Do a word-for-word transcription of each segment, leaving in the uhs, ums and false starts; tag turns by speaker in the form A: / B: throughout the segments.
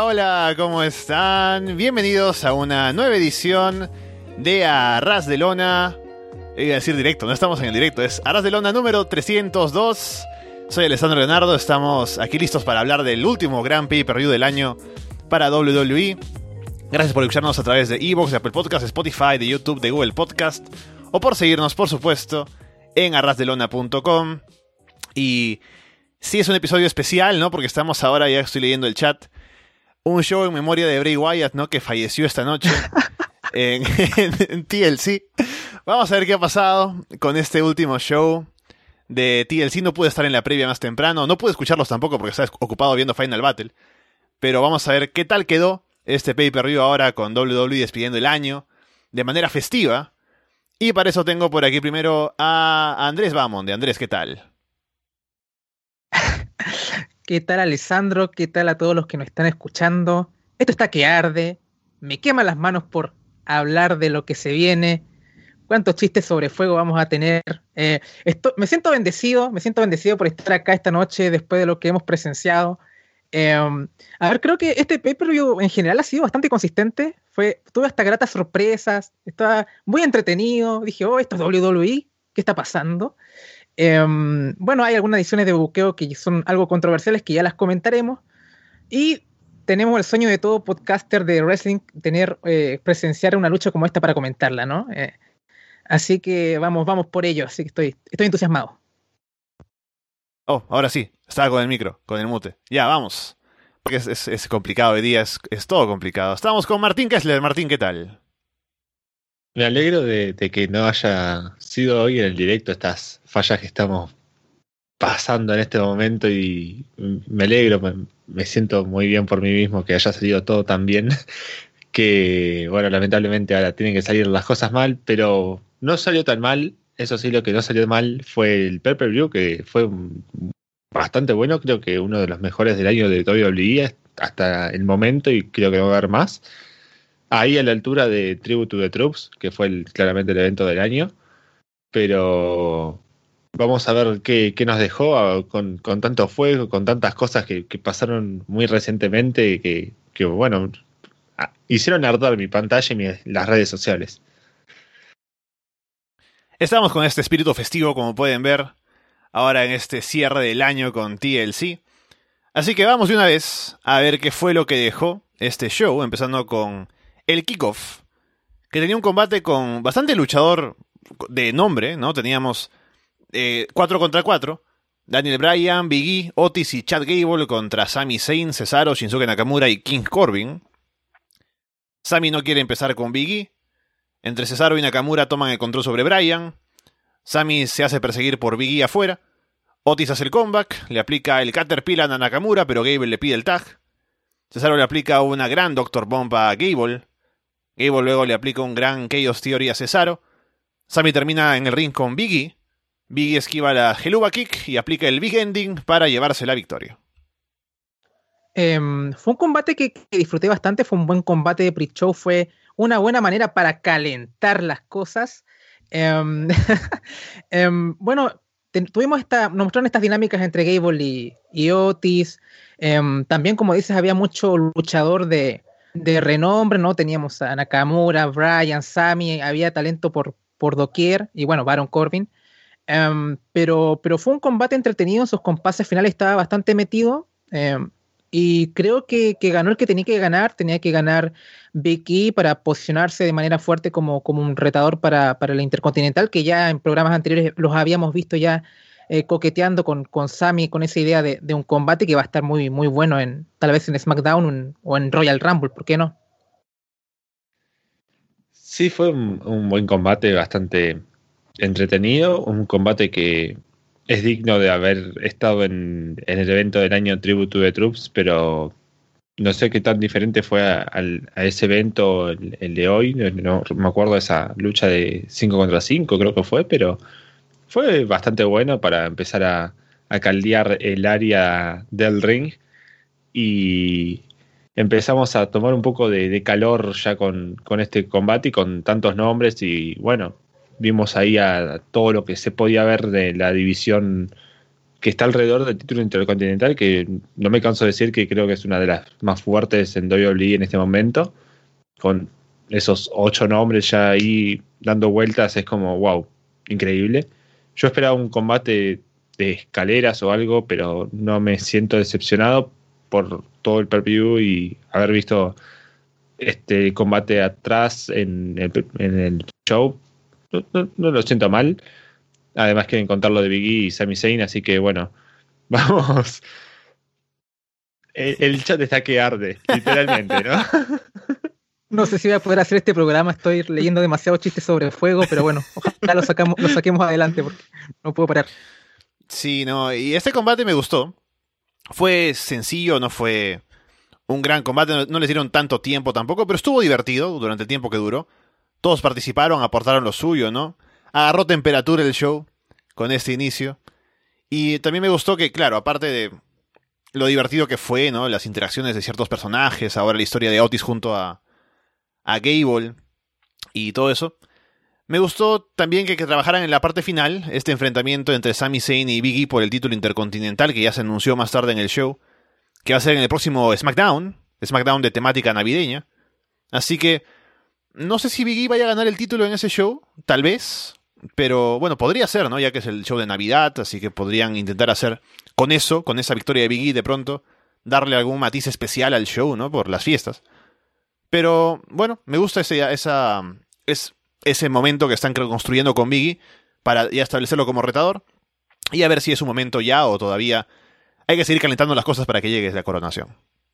A: Hola, hola, ¿cómo están? Bienvenidos a una nueva edición de Arras de Lona. Iba a decir directo, no estamos en el directo, es Arras de Lona número trescientos dos. Soy Alessandro Leonardo, estamos aquí listos para hablar del último gran pay-per-view del año para doble u doble u E. Gracias por escucharnos a través de iVoox, de Apple Podcast, Spotify, de YouTube, de Google Podcast, o por seguirnos, por supuesto, en arras de lona punto com. Y sí, es un episodio especial, ¿no? Porque estamos ahora, ya estoy leyendo el chat, un show en memoria de Bray Wyatt, ¿no? Que falleció esta noche en, en, en T L C. Vamos a ver qué ha pasado con este último show de T L C. No pude estar en la previa más temprano, no pude escucharlos tampoco porque estaba ocupado viendo Final Battle. Pero vamos a ver qué tal quedó este pay-per-view ahora con doble u doble u E despidiendo el año de manera festiva. Y para eso tengo por aquí primero a Andrés Bamond. De Andrés, ¿qué tal?
B: ¿Qué tal, Alessandro? ¿Qué tal a todos los que nos están escuchando? Esto está que arde. Me queman las manos por hablar de lo que se viene. ¿Cuántos chistes sobre fuego vamos a tener? Eh, esto, me siento bendecido, me siento bendecido por estar acá esta noche después de lo que hemos presenciado. Eh, a ver, creo que este pay-per-view en general ha sido bastante consistente. Fue, tuve hasta gratas sorpresas. Estaba muy entretenido. Dije, oh, esto es doble u doble u E. ¿Qué está pasando? Eh, bueno, hay algunas ediciones de buqueo que son algo controversiales que ya las comentaremos. Y tenemos el sueño de todo podcaster de wrestling, tener, eh, presenciar una lucha como esta para comentarla, ¿no? Eh, así que vamos, vamos por ello. Así que estoy, estoy entusiasmado.
A: Oh, ahora sí, estaba con el micro, con el mute. Ya, vamos. Porque es, es, es complicado hoy día, es, es todo complicado. Estamos con Martín Kessler. Martín, ¿qué tal?
C: Me alegro de, de que no haya sido hoy en el directo estas fallas que estamos pasando en este momento y me alegro, me, me siento muy bien por mí mismo que haya salido todo tan bien que, bueno, lamentablemente ahora tienen que salir las cosas mal, pero no salió tan mal. Eso sí, lo que no salió mal fue el pay-per-view, que fue bastante bueno, creo que uno de los mejores del año de doble u doble u E hasta el momento y creo que no va a haber más. Ahí a la altura de Tribute to the Troops, que fue el, claramente el evento del año. Pero vamos a ver qué, qué nos dejó con, con tanto fuego, con tantas cosas que, que pasaron muy recientemente, que, que bueno, hicieron arder mi pantalla y mi, las redes sociales.
A: Estamos con este espíritu festivo, como pueden ver, ahora en este cierre del año con T L C. Así que vamos de una vez a ver qué fue lo que dejó este show, empezando con el kickoff, que tenía un combate con bastante luchador de nombre, ¿no? Teníamos eh, cuatro contra cuatro. Daniel Bryan, Big E, Otis y Chad Gable contra Sami Zayn, Cesaro, Shinsuke Nakamura y King Corbin. Sami no quiere empezar con Big E. Entre Cesaro y Nakamura toman el control sobre Bryan. Sami se hace perseguir por Big E afuera. Otis hace el comeback, le aplica el Caterpillar a Nakamura, pero Gable le pide el tag. Cesaro le aplica una gran Doctor Bomb a Gable. Gable luego le aplica un gran Chaos Theory a Cesaro. Sami termina en el ring con Big E. Big E esquiva la Helluva Kick y aplica el Big Ending para llevarse la victoria.
B: Eh, fue un combate que, que disfruté bastante, fue un buen combate de pre-show, fue una buena manera para calentar las cosas. Eh, eh, bueno, te, tuvimos esta, nos mostraron estas dinámicas entre Gable y, y Otis. Eh, también, como dices, había mucho luchador de, de renombre, ¿no? Teníamos a Nakamura, Bryan, Sami, había talento por, por doquier, y bueno, Baron Corbin. Um, pero, pero fue un combate entretenido, en sus compases finales estaba bastante metido. Um, y creo que, que ganó el que tenía que ganar, tenía que ganar Big E para posicionarse de manera fuerte como, como un retador para, para la Intercontinental, que ya en programas anteriores los habíamos visto ya eh, coqueteando con, con Sami, con esa idea de, de un combate que va a estar muy, muy bueno en, tal vez en SmackDown en, o en Royal Rumble, ¿por qué no?
C: Sí, fue un, un buen combate, bastante entretenido, un combate que es digno de haber estado en, en el evento del año Tribute to the Troops, pero no sé qué tan diferente fue a, a, a ese evento el, el de hoy. No, no me acuerdo de esa lucha de cinco contra cinco, creo que fue, pero fue bastante bueno para empezar a, a caldear el área del ring y empezamos a tomar un poco de, de calor ya con, con este combate y con tantos nombres y bueno, vimos ahí a todo lo que se podía ver de la división que está alrededor del título intercontinental, que no me canso de decir que creo que es una de las más fuertes en W W E en este momento, con esos ocho nombres ya ahí dando vueltas, es como, wow, increíble. Yo esperaba un combate de escaleras o algo, pero no me siento decepcionado por todo el pay-per-view y haber visto este combate atrás en el, en el show. No, no, no lo siento mal. Además quieren contar lo de Big E y Sami Zayn, así que bueno, vamos. El, el chat está que arde, literalmente, ¿no?
B: No sé si voy a poder hacer este programa, estoy leyendo demasiados chistes sobre fuego, pero bueno, ojalá lo, sacamos, lo saquemos adelante porque no puedo parar.
A: Sí, no, y este combate me gustó. Fue sencillo, no fue un gran combate, no, no les dieron tanto tiempo tampoco, pero estuvo divertido durante el tiempo que duró. Todos participaron, aportaron lo suyo, ¿no? Agarró temperatura el show con este inicio. Y también me gustó que, claro, aparte de lo divertido que fue, ¿no? Las interacciones de ciertos personajes, ahora la historia de Otis junto a, a Gable y todo eso. Me gustó también que, que trabajaran en la parte final, este enfrentamiento entre Sami Zayn y Big E por el título intercontinental, que ya se anunció más tarde en el show, que va a ser en el próximo SmackDown, SmackDown de temática navideña. Así que no sé si Big E vaya a ganar el título en ese show, tal vez, pero bueno, podría ser, ¿no? Ya que es el show de Navidad, así que podrían intentar hacer con eso, con esa victoria de Big E de pronto, darle algún matiz especial al show, ¿no? Por las fiestas. Pero bueno, me gusta ese, esa, es, ese momento que están construyendo con Big E para ya establecerlo como retador y a ver si es un momento ya o todavía hay que seguir calentando las cosas para que llegue la coronación.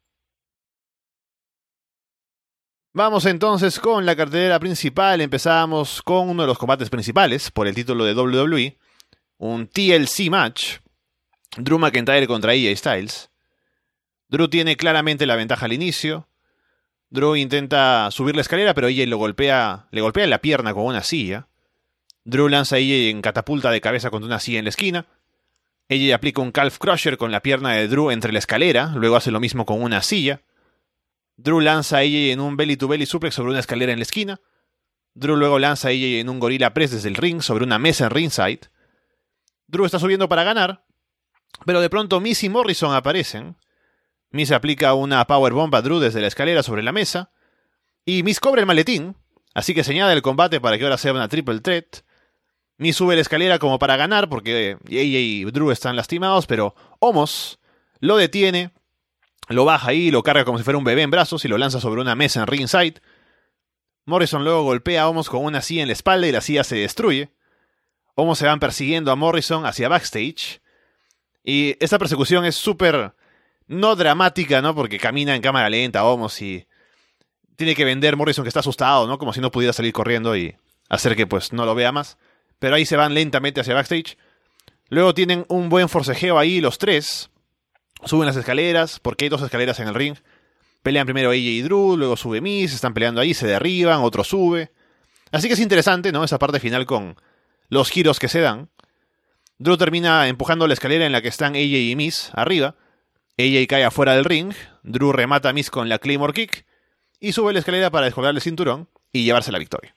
A: Vamos entonces con la cartelera principal. Empezamos con uno de los combates principales por el título de W W E, un T L C match, Drew McIntyre contra A J Styles. Drew tiene claramente la ventaja al inicio. Drew intenta subir la escalera, pero A J lo golpea, le golpea en la pierna con una silla. Drew lanza a A J en catapulta de cabeza contra una silla en la esquina. A J aplica un calf crusher con la pierna de Drew entre la escalera, luego hace lo mismo con una silla. Drew lanza a A J en un belly to belly suplex sobre una escalera en la esquina. Drew luego lanza a A J en un gorilla press desde el ring sobre una mesa en ringside. Drew está subiendo para ganar, pero de pronto Miz y Morrison aparecen. Miz aplica una powerbomb a Drew desde la escalera sobre la mesa. Y Miz cobra el maletín, así que se añade el combate para que ahora sea una triple threat. Miz sube la escalera como para ganar porque A J y Drew están lastimados, pero Omos lo detiene, lo baja ahí, lo carga como si fuera un bebé en brazos y lo lanza sobre una mesa en ringside. Morrison luego golpea a Omos con una silla en la espalda y la silla se destruye. Omos se van persiguiendo a Morrison hacia backstage. Y esta persecución es súper no dramática, ¿no? Porque camina en cámara lenta Omos y tiene que vender Morrison que está asustado, ¿no? Como si no pudiera salir corriendo y hacer que pues no lo vea más. Pero ahí se van lentamente hacia backstage. Luego tienen un buen forcejeo ahí los tres. Suben las escaleras, porque hay dos escaleras en el ring. Pelean primero A J y Drew, luego sube Miz, están peleando ahí, se derriban, otro sube. Así que es interesante, ¿no? Esa parte final con los giros que se dan. Drew termina empujando la escalera en la que están A J y Miz arriba. A J cae afuera del ring. Drew remata a Miz con la Claymore Kick. Y sube la escalera para descolgarle el cinturón y llevarse la victoria.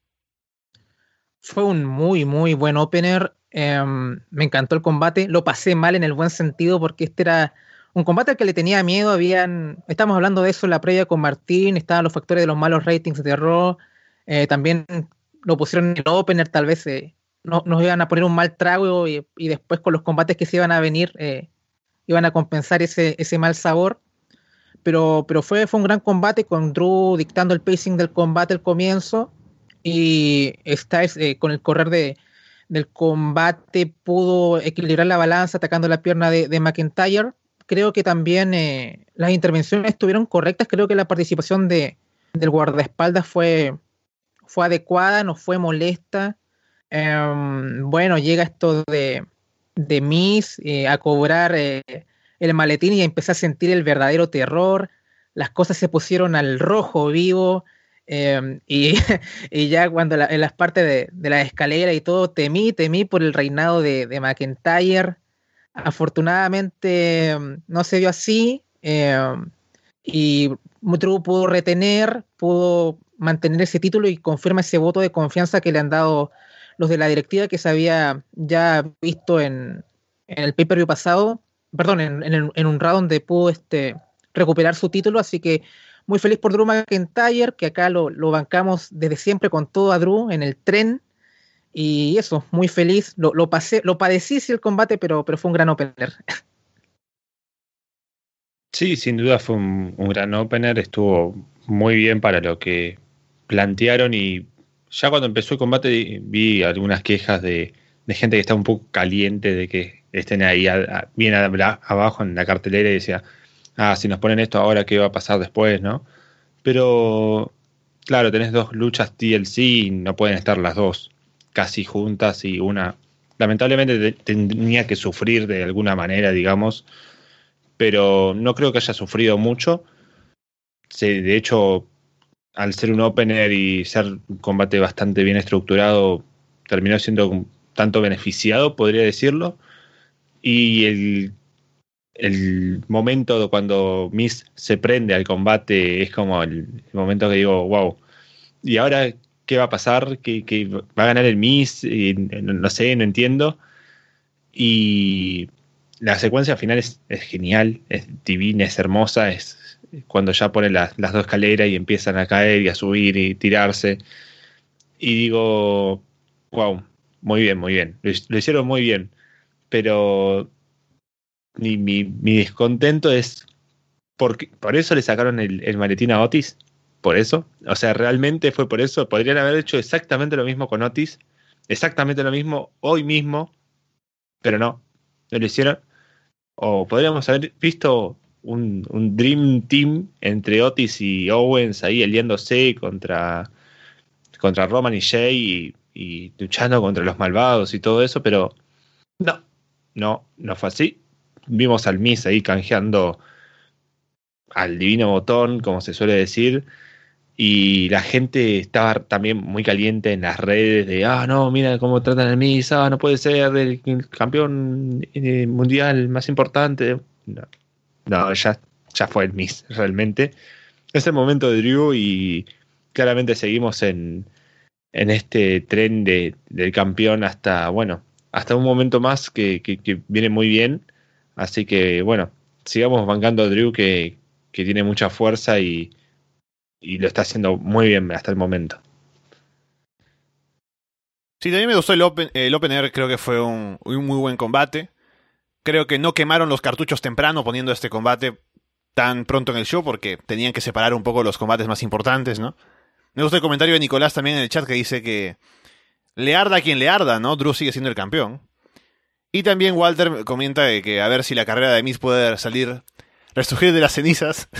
B: Fue un muy, muy buen opener. Eh, me encantó el combate. Lo pasé mal en el buen sentido porque este era un combate al que le tenía miedo. Habían, estamos hablando de eso en la previa con Martín. Estaban los factores de los malos ratings de Raw. Eh, también lo pusieron en el opener. Tal vez eh, no, nos iban a poner un mal trago y, y después con los combates que se iban a venir eh, iban a compensar ese, ese mal sabor. Pero, pero fue, fue un gran combate con Drew dictando el pacing del combate al comienzo. Y Styles eh, con el correr de, del combate pudo equilibrar la balanza atacando la pierna de, de McIntyre. Creo que también eh, las intervenciones estuvieron correctas. Creo que la participación de, del guardaespaldas fue, fue adecuada, no fue molesta. Um, bueno, llega esto de, de Miz eh, a cobrar eh, el maletín y empecé a sentir el verdadero terror. Las cosas se pusieron al rojo vivo. Eh, y, y ya cuando la, en las partes de, de la escalera y todo, temí, temí por el reinado de, de McIntyre. Afortunadamente no se vio así eh, y Drew pudo retener, pudo mantener ese título y confirma ese voto de confianza que le han dado los de la directiva, que se había ya visto en, en el pay-per-view pasado, perdón, en, en, el- en un round donde pudo este, recuperar su título, así que muy feliz por Drew McIntyre, que acá lo, lo bancamos desde siempre con todo a Drew en el tren, y eso, muy feliz, lo, lo pasé, lo padecí sí el combate, pero, pero fue un gran opener.
C: Sí, sin duda fue un, un gran opener, estuvo muy bien para lo que plantearon y ya cuando empezó el combate vi vi algunas quejas de, de gente que está un poco caliente de que estén ahí a- a- bien a- abajo en la cartelera y decía, ah, si nos ponen esto ahora, ¿qué va a pasar después, no? Pero, claro, tenés dos luchas T L C y no pueden estar las dos casi juntas y una, lamentablemente te- tenía que sufrir de alguna manera, digamos, pero no creo que haya sufrido mucho. Sí, de hecho, al ser un opener y ser un combate bastante bien estructurado, terminó siendo un tanto beneficiado, podría decirlo. Y el, el momento cuando Miz se prende al combate es como el, el momento que digo, wow. ¿Y ahora qué va a pasar? ¿Qué, qué va a ganar el Miz? Y no, no sé, no entiendo. Y la secuencia final es, es genial, es divina, es hermosa, es cuando ya ponen las, las dos escaleras y empiezan a caer y a subir y tirarse. Y digo, wow, muy bien, muy bien. Lo, lo hicieron muy bien. Pero mi, mi, mi descontento es porque por eso le sacaron el, el maletín a Otis. Por eso. O sea, realmente fue por eso. Podrían haber hecho exactamente lo mismo con Otis. Exactamente lo mismo hoy mismo. Pero no. No lo hicieron. O podríamos haber visto un, un Dream Team entre Otis y Owens ahí aliándose contra, contra Roman y Jay y, y luchando contra los malvados y todo eso, pero no, no, no fue así. Vimos al Miz ahí canjeando al divino botón, como se suele decir, y la gente estaba también muy caliente en las redes de, ah, no, mira cómo tratan al Miz, ah, no puede ser el, el campeón eh, mundial más importante. No, no, ya, ya fue el Miz, realmente. Es el momento de Drew y claramente seguimos en, en este tren de, del campeón hasta, bueno, hasta un momento más que, que, que viene muy bien. Así que, bueno, sigamos bancando a Drew que, que tiene mucha fuerza y, y lo está haciendo muy bien hasta el momento.
A: Sí, también me gustó el, open, el opener, creo que fue un, un muy buen combate. Creo que no quemaron los cartuchos temprano poniendo este combate tan pronto en el show porque tenían que separar un poco los combates más importantes, ¿no? Me gusta el comentario de Nicolás también en el chat que dice que le arda a quien le arda, ¿no? Drew sigue siendo el campeón. Y también Walter comenta de que a ver si la carrera de Miz puede salir, resurgir de las cenizas.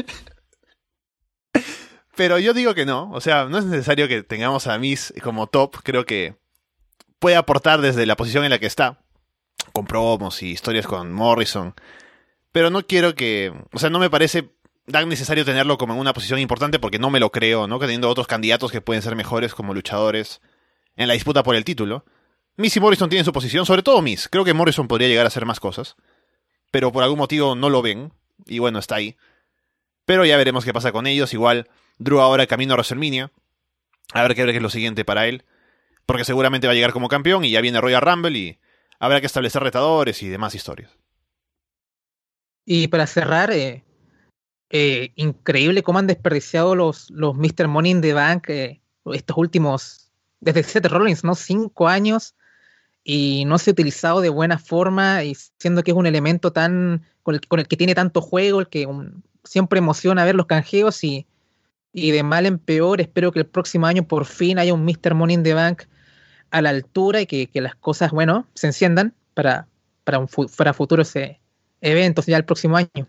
A: Pero yo digo que no, o sea, no es necesario que tengamos a Miz como top, creo que puede aportar desde la posición en la que está, con promos y historias con Morrison, pero no quiero que, o sea, no me parece tan necesario tenerlo como en una posición importante porque no me lo creo, ¿no? Que teniendo otros candidatos que pueden ser mejores como luchadores en la disputa por el título. Miz y Morrison tienen su posición, sobre todo Miz, creo que Morrison podría llegar a hacer más cosas, pero por algún motivo no lo ven, y bueno, está ahí. Pero ya veremos qué pasa con ellos, igual Drew ahora camino a WrestleMania, a ver qué es lo siguiente para él, porque seguramente va a llegar como campeón y ya viene Royal Rumble y habrá que establecer retadores y demás historias.
B: Y para cerrar, eh, eh, increíble cómo han desperdiciado los, los míster Money in the Bank eh, estos últimos, desde Seth Rollins, ¿no? Cinco años y no se ha utilizado de buena forma y siendo que es un elemento tan con el, con el que tiene tanto juego, el que un, siempre emociona ver los canjeos y, y de mal en peor. Espero que el próximo año por fin haya un míster Money in the Bank a la altura y que, que las cosas, bueno, se enciendan para, para, un, para futuros eh, eventos ya el próximo año.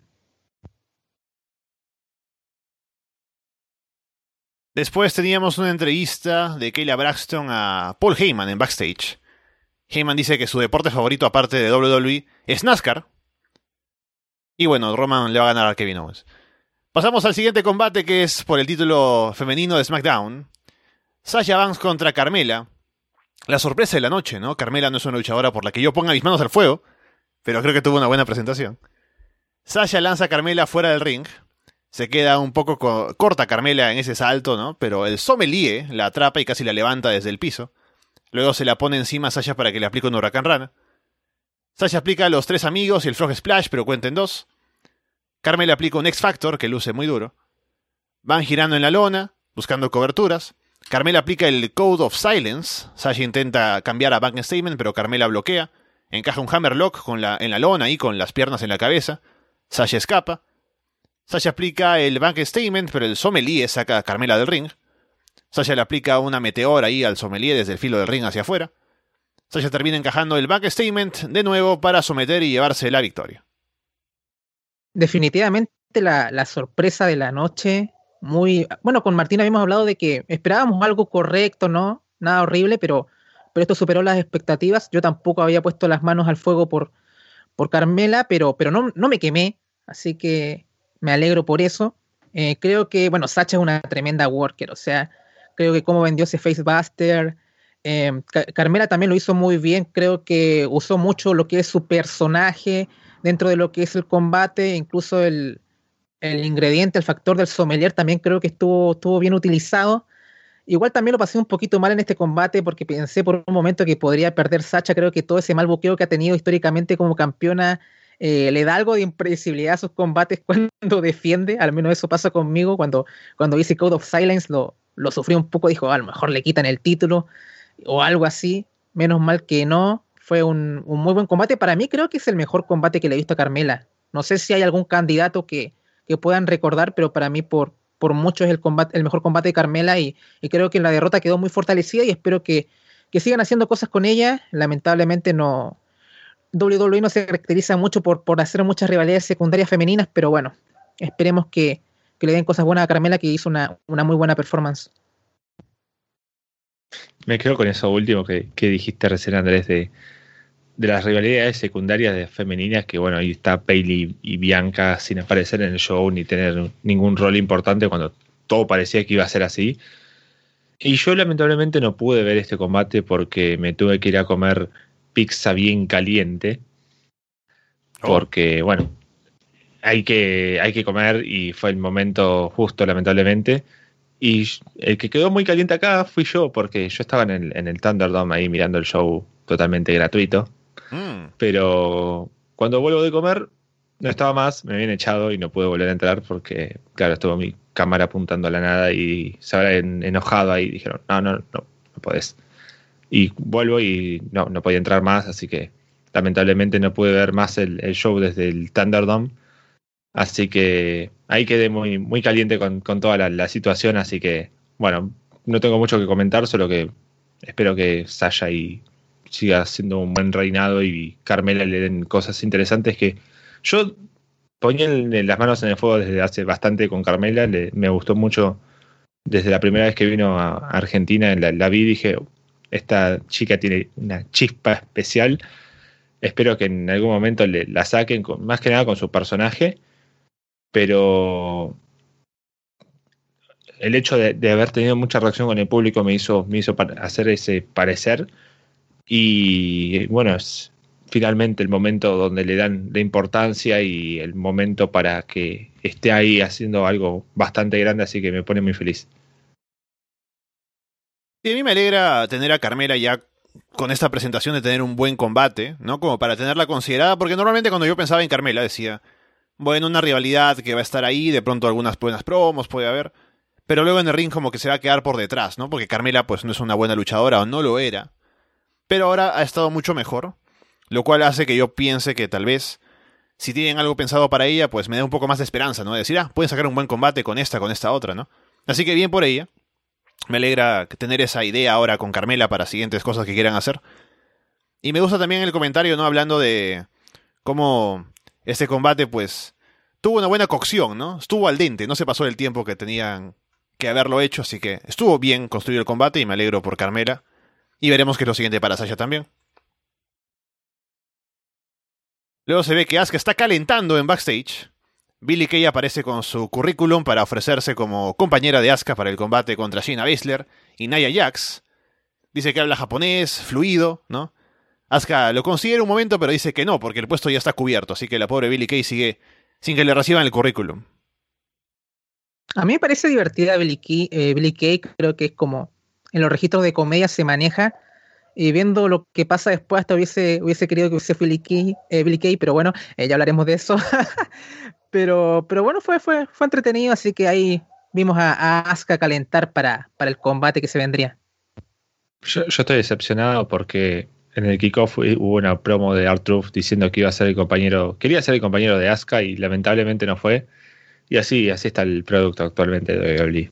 A: Después teníamos una entrevista de Kayla Braxton a Paul Heyman en backstage. Heyman dice que su deporte favorito aparte de doble u doble u E es NASCAR. Y bueno, Roman le va a ganar a Kevin Owens. Pasamos al siguiente combate que es por el título femenino de SmackDown. Sasha Banks contra Carmela. La sorpresa de la noche, ¿no? Carmela no es una luchadora por la que yo ponga mis manos al fuego, pero creo que tuvo una buena presentación. Sasha lanza a Carmela fuera del ring. Se queda un poco co- corta Carmela en ese salto, ¿no? Pero el sommelier la atrapa y casi la levanta desde el piso. Luego se la pone encima a Sasha para que le aplique un huracán rana. Sasha aplica los tres amigos y el Frog Splash, pero cuenta en dos. Carmela aplica un X Factor, que luce muy duro. Van girando en la lona, buscando coberturas. Carmela aplica el Code of Silence. Sasha intenta cambiar a Bank Statement, pero Carmela bloquea. Encaja un Hammerlock con la, en la lona y con las piernas en la cabeza. Sasha escapa. Sasha aplica el Bank Statement, pero el Sommelier saca a Carmela del ring. Sasha le aplica una meteora ahí al Sommelier desde el filo del ring hacia afuera. Sasha termina encajando el Bank Statement de nuevo para someter y llevarse la victoria.
B: Definitivamente la, la sorpresa de la noche. Muy bueno, con Martín habíamos hablado de que esperábamos algo correcto, ¿no? Nada horrible, pero, pero esto superó las expectativas. Yo tampoco había puesto las manos al fuego por, por Carmela, pero, pero no, no me quemé, así que me alegro por eso. Eh, creo que, bueno, Sasha es una tremenda worker, o sea, creo que cómo vendió ese Facebuster. Eh, Carmela también lo hizo muy bien, creo que usó mucho lo que es su personaje dentro de lo que es el combate, incluso el, el ingrediente, el factor del sommelier también creo que estuvo, estuvo bien utilizado. Igual también lo pasé un poquito mal en este combate porque pensé por un momento que podría perder Sasha. Creo que todo ese mal buqueo que ha tenido históricamente como campeona eh, le da algo de impredecibilidad a sus combates cuando defiende. Al menos eso pasa conmigo cuando, cuando hice Code of Silence, lo, lo sufrí un poco. Dijo, a lo mejor le quitan el título o algo así. Menos mal que no. Fue un, un muy buen combate. Para mí creo que es el mejor combate que le he visto a Carmela. No sé si hay algún candidato que, que puedan recordar, pero para mí por, por mucho es el, combate, el mejor combate de Carmela y, y creo que en la derrota quedó muy fortalecida y espero que, que sigan haciendo cosas con ella. Lamentablemente no, doble u doble u E no se caracteriza mucho por, por hacer muchas rivalidades secundarias femeninas, pero bueno, esperemos que, que le den cosas buenas a Carmela, que hizo una, una muy buena performance.
C: Me quedo con eso último que, que dijiste recién, Andrés, de, de las rivalidades secundarias de femeninas, que bueno, ahí está Bayley y Bianca sin aparecer en el show ni tener ningún rol importante cuando todo parecía que iba a ser así. Y yo lamentablemente no pude ver este combate porque me tuve que ir a comer pizza bien caliente. Porque, bueno, hay que, hay que comer y fue el momento justo, lamentablemente. Y el que quedó muy caliente acá fui yo, porque yo estaba en el, en el Thunderdome ahí mirando el show totalmente gratuito. Mm. Pero cuando vuelvo de comer, no estaba más, me habían echado y no pude volver a entrar porque, claro, estuvo mi cámara apuntando a la nada y se habían enojado ahí y dijeron, no, no, no, no podés. Y vuelvo y no, no podía entrar más, así que lamentablemente no pude ver más el, el show desde el Thunderdome. Así que ahí quedé muy, muy caliente con, con toda la, la situación, así que, bueno, no tengo mucho que comentar, solo que espero que Sasha y siga haciendo un buen reinado y Carmela le den cosas interesantes que yo ponía las manos en el fuego desde hace bastante con Carmela, le, me gustó mucho desde la primera vez que vino a Argentina, la, la vi y dije, esta chica tiene una chispa especial, espero que en algún momento le, la saquen, con, más que nada con su personaje, pero el hecho de, de haber tenido mucha reacción con el público me hizo, me hizo hacer ese parecer y bueno, es finalmente el momento donde le dan la importancia y el momento para que esté ahí haciendo algo bastante grande, así que me pone muy feliz.
A: Y a mí me alegra tener a Carmela ya con esta presentación de tener un buen combate, ¿no? Como para tenerla considerada, porque normalmente cuando yo pensaba en Carmela decía, bueno, una rivalidad que va a estar ahí, de pronto algunas buenas promos puede haber, pero luego en el ring como que se va a quedar por detrás, ¿no? Porque Carmela pues no es una buena luchadora o no lo era, pero ahora ha estado mucho mejor, lo cual hace que yo piense que tal vez si tienen algo pensado para ella, pues me da un poco más de esperanza, ¿no? De decir, ah, pueden sacar un buen combate con esta, con esta otra, ¿no? Así que bien por ella. Me alegra tener esa idea ahora con Carmela para siguientes cosas que quieran hacer. Y me gusta también el comentario, ¿no? Hablando de cómo este combate, pues, tuvo una buena cocción, ¿no? Estuvo al dente, no se pasó el tiempo que tenían que haberlo hecho, así que estuvo bien construido el combate y me alegro por Carmela. Y veremos qué es lo siguiente para Sasha también. Luego se ve que Asuka está calentando en backstage. Billie Kay aparece con su currículum para ofrecerse como compañera de Asuka para el combate contra Shayna Baszler y Nia Jax. Dice que habla japonés, fluido, ¿no? Asuka lo considera un momento, pero dice que no, porque el puesto ya está cubierto, así que la pobre Billie Kay sigue sin que le reciban el currículum.
B: A mí me parece divertida Billie Kay, eh, Billie Kay, creo que es como en los registros de comedia se maneja Y viendo lo que pasa después, hasta hubiese, hubiese querido que hubiese Billy Kay, eh, Billy Kay, pero bueno, eh, ya hablaremos de eso. pero, pero bueno, fue, fue, fue entretenido, así que ahí vimos a, a Asuka calentar para, para el combate que se vendría.
C: Yo, yo estoy decepcionado porque en el kickoff hubo una promo de R-Truth diciendo que iba a ser el compañero, quería ser el compañero de Asuka y lamentablemente no fue. Y así, así está el producto actualmente de W W E.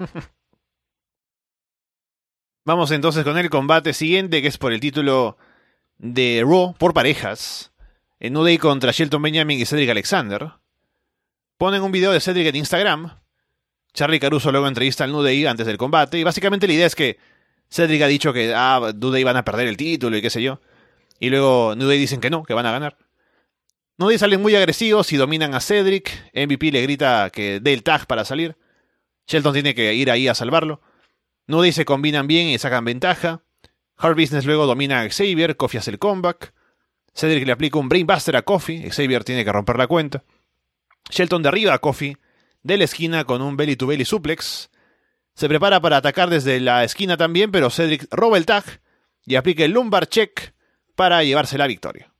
A: Vamos entonces con el combate siguiente, que es por el título de Raw por parejas. En New Day contra Shelton Benjamin y Cedric Alexander. Ponen un video de Cedric en Instagram. Charly Caruso luego entrevista al New Day antes del combate. Y básicamente la idea es que Cedric ha dicho que ah, New Day van a perder el título y qué sé yo. Y luego New Day dicen que no, que van a ganar. New Day salen muy agresivos y dominan a Cedric. M V P le grita que dé el tag para salir. Shelton tiene que ir ahí a salvarlo. New Day se combinan bien y sacan ventaja. Hard Business luego domina a Xavier. Kofi hace el comeback. Cedric le aplica un Brainbuster a Kofi. Xavier tiene que romper la cuenta. Shelton derriba a Kofi de la esquina con un belly to belly suplex. Se prepara para atacar desde la esquina también, pero Cedric roba el tag y aplica el lumbar check para llevarse la victoria.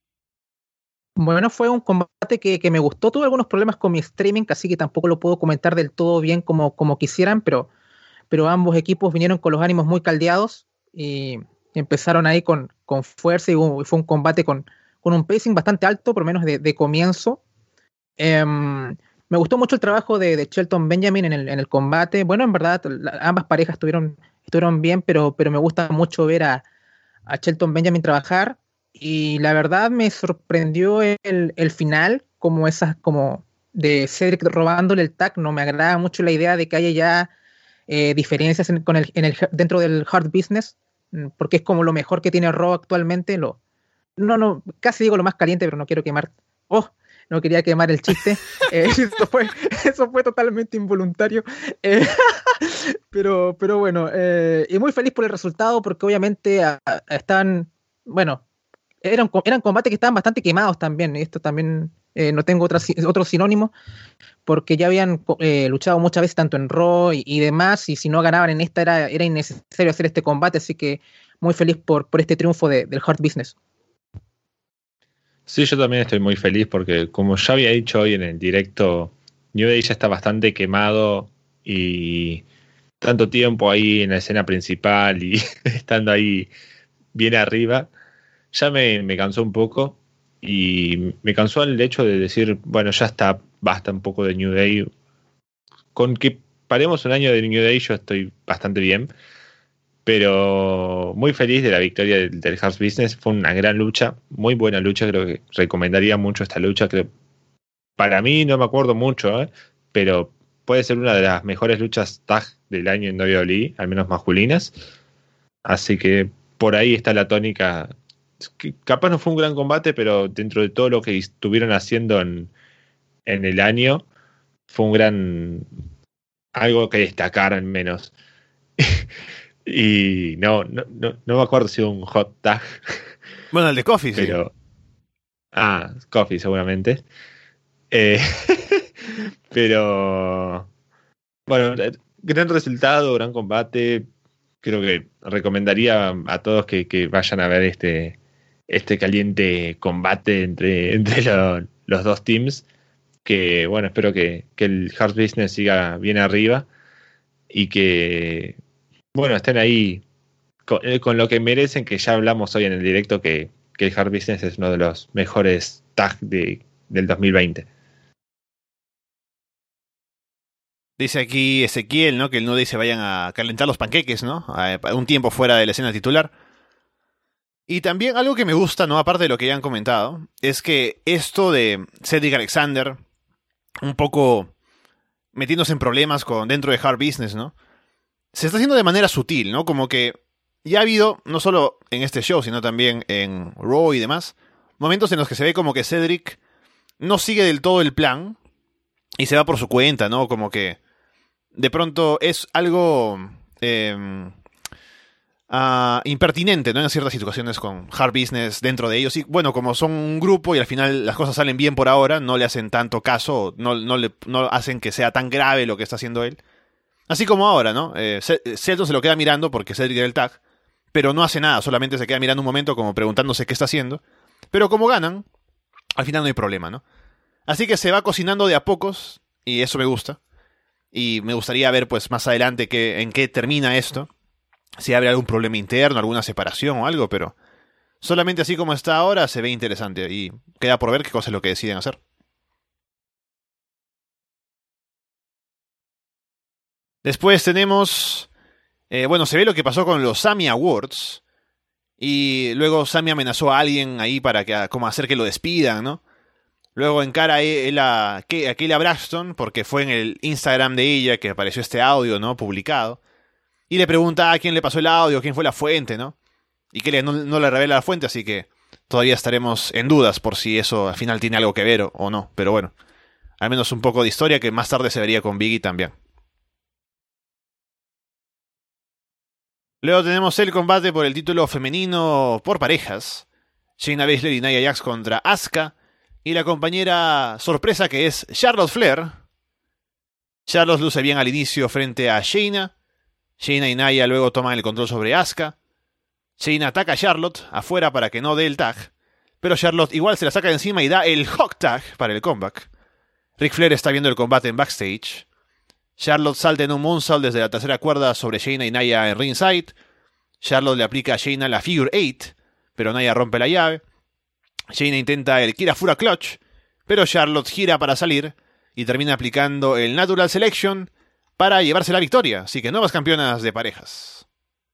B: Bueno, fue un combate que, que me gustó. Tuve algunos problemas con mi streaming, así que tampoco lo puedo comentar del todo bien como, como quisieran, pero, pero ambos equipos vinieron con los ánimos muy caldeados y empezaron ahí con, con fuerza y fue un combate con, con un pacing bastante alto, por lo menos de, de comienzo. Um, me gustó mucho el trabajo de, de Shelton Benjamin en el, en el combate. Bueno, en verdad, la, ambas parejas estuvieron, estuvieron bien, pero, pero me gusta mucho ver a, a Shelton Benjamin trabajar. Y la verdad me sorprendió el, el final, como esas, como de Cedric robándole el tag. No me agrada mucho la idea de que haya ya eh, diferencias en, con el, en el, dentro del Hard Business, porque es como lo mejor que tiene Raw actualmente. Lo, no, no, casi digo lo más caliente, pero no quiero quemar. Oh, no quería quemar el chiste. eh, eso, fue, eso fue totalmente involuntario. Eh, pero, pero bueno, eh, y muy feliz por el resultado, porque obviamente a, a, están, bueno, eran, eran combates que estaban bastante quemados también. Y esto también eh, no tengo otra, otro sinónimo, porque ya habían eh, luchado muchas veces tanto en Raw y, y demás, y si no ganaban en esta era, era innecesario hacer este combate, así que muy feliz por, por este triunfo de, del Hard Business.
C: Sí, yo también estoy muy feliz porque, como ya había dicho hoy en el directo, New Day ya está bastante quemado y tanto tiempo ahí en la escena principal y estando ahí bien arriba, ya me, me cansó un poco y me cansó el hecho de decir, bueno, ya está, basta un poco de New Day. Con que paremos un año de New Day yo estoy bastante bien, pero muy feliz de la victoria del, del Hard Business. Fue una gran lucha, muy buena lucha, creo que recomendaría mucho esta lucha. Creo, para mí no me acuerdo mucho, ¿eh? Pero puede ser una de las mejores luchas tag del año en W W E, al menos masculinas. Así que por ahí está la tónica. Capaz no fue un gran combate, pero dentro de todo lo que estuvieron haciendo en, en el año, fue un gran... algo que destacar al menos. Y no, no, no, no me acuerdo si era un hot tag.
A: Bueno, el de Kofi,
C: pero,
A: sí.
C: Ah, Kofi seguramente. Eh, pero bueno, gran resultado, gran combate. Creo que recomendaría a todos que, que vayan a ver este, este caliente combate entre, entre lo, los dos teams. Que bueno, espero que, que el Hard Business siga bien arriba y que bueno, estén ahí con, con lo que merecen, que ya hablamos hoy en el directo que, que el Hard Business es uno de los mejores tags de, del dos mil veinte.
A: Dice aquí Ezequiel, ¿no? Que el New Day se vayan a calentar los panqueques, ¿no? A, a un tiempo fuera de la escena titular. Y también algo que me gusta, ¿no? Aparte de lo que ya han comentado, es que esto de Cedric Alexander, un poco metiéndose en problemas con dentro de Hard Business, ¿no? Se está haciendo de manera sutil, ¿no? Como que ya ha habido, no solo en este show, sino también en Raw y demás, momentos en los que se ve como que Cedric no sigue del todo el plan y se va por su cuenta, ¿no? Como que de pronto es algo eh, uh, impertinente, ¿no? En ciertas situaciones con Hard Business dentro de ellos. Y bueno, como son un grupo y al final las cosas salen bien por ahora, no le hacen tanto caso, no, no, le, no hacen que sea tan grave lo que está haciendo él. Así como ahora, ¿no? Eh, Shelton se lo queda mirando porque Cedric era el tag, pero no hace nada, solamente se queda mirando un momento como preguntándose qué está haciendo. Pero como ganan, al final no hay problema, ¿no? Así que se va cocinando de a pocos, y eso me gusta. Y me gustaría ver pues más adelante qué, en qué termina esto. Si abre algún problema interno, alguna separación o algo, pero solamente así como está ahora se ve interesante y queda por ver qué cosa es lo que deciden hacer. Después tenemos... Eh, bueno, se ve lo que pasó con los Sammy Awards. Y luego Sammy amenazó a alguien ahí para que, como hacer que lo despidan, ¿no? Luego encara él a, a Kayla Braxton, porque fue en el Instagram de ella que apareció este audio, ¿no? Publicado. Y le pregunta a quién le pasó el audio, quién fue la fuente, ¿no? Y que le, no, no le revela la fuente, así que todavía estaremos en dudas por si eso al final tiene algo que ver o, o no. Pero bueno, al menos un poco de historia que más tarde se vería con Biggie también. Luego tenemos el combate por el título femenino por parejas. Shayna Baszler y Nia Jax contra Asuka. Y la compañera sorpresa que es Charlotte Flair. Charlotte luce bien al inicio frente a Shayna. Shayna y Nia luego toman el control sobre Asuka. Shayna ataca a Charlotte afuera para que no dé el tag. Pero Charlotte igual se la saca de encima y da el hot tag para el comeback. Ric Flair está viendo el combate en backstage. Charlotte salta en un moonsault desde la tercera cuerda sobre Shayna y Nia en ringside. Charlotte le aplica a Shayna la figure eight, pero Nia rompe la llave. Shayna intenta el Kirafura Clutch, pero Charlotte gira para salir y termina aplicando el Natural Selection para llevarse la victoria. Así que nuevas campeonas de parejas.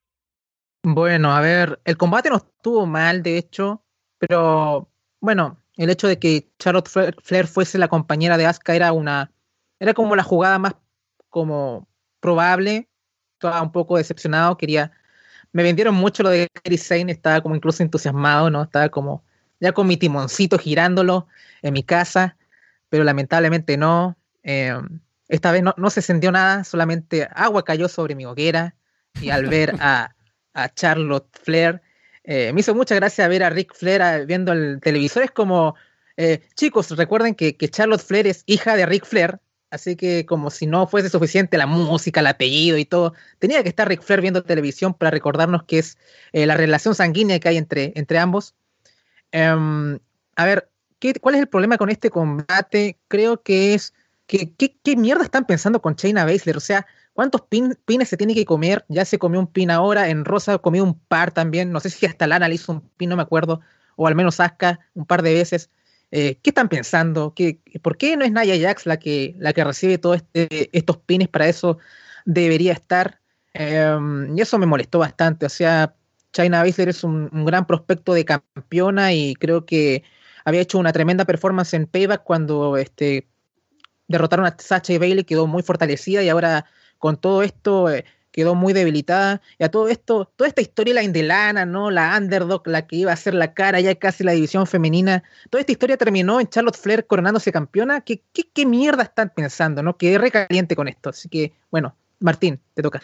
B: Bueno, a ver, el combate no estuvo mal, de hecho, pero bueno, el hecho de que Charlotte Flair fuese la compañera de Asuka era una, era como la jugada más como probable. Estaba un poco decepcionado, quería, me vendieron mucho lo de Kairi Sane, estaba como incluso entusiasmado, ¿no? Estaba como ya con mi timoncito girándolo en mi casa, pero lamentablemente no. Eh, esta vez no, no se sintió nada, solamente agua cayó sobre mi hoguera y al ver a, a Charlotte Flair, eh, me hizo mucha gracia ver a Ric Flair a, viendo el televisor. Es como, eh, chicos, recuerden que, que Charlotte Flair es hija de Ric Flair, así que como si no fuese suficiente la música, el apellido y todo, tenía que estar Ric Flair viendo televisión para recordarnos que es eh, la relación sanguínea que hay entre, entre ambos. Um, a ver, ¿qué, ¿cuál es el problema con este combate? Creo que es que, ¿qué, qué mierda están pensando con Shayna Baszler? O sea, ¿cuántos pin, pines se tiene que comer? Ya se comió un pin ahora, en Rosa comió un par también, no sé si hasta Lana le hizo un pin, no me acuerdo, o al menos Asuka un par de veces. Eh, ¿qué están pensando? ¿Qué, ¿Por qué no es Nia Jax la que, la que recibe todos este, estos pines? Para eso debería estar. Eh, y eso me molestó bastante. O sea, Shayna Baszler es un, un gran prospecto de campeona y creo que había hecho una tremenda performance en Payback cuando este, derrotaron a Sasha y Bayley, quedó muy fortalecida y ahora con todo esto eh, quedó muy debilitada. Y a todo esto, toda esta storyline de Lana, ¿no? La underdog, la que iba a ser la cara, ya casi la división femenina, toda esta historia terminó en Charlotte Flair coronándose campeona. ¿Qué, qué, qué mierda están pensando, no? Quedé recaliente con esto. Así que, bueno, Martín, te toca.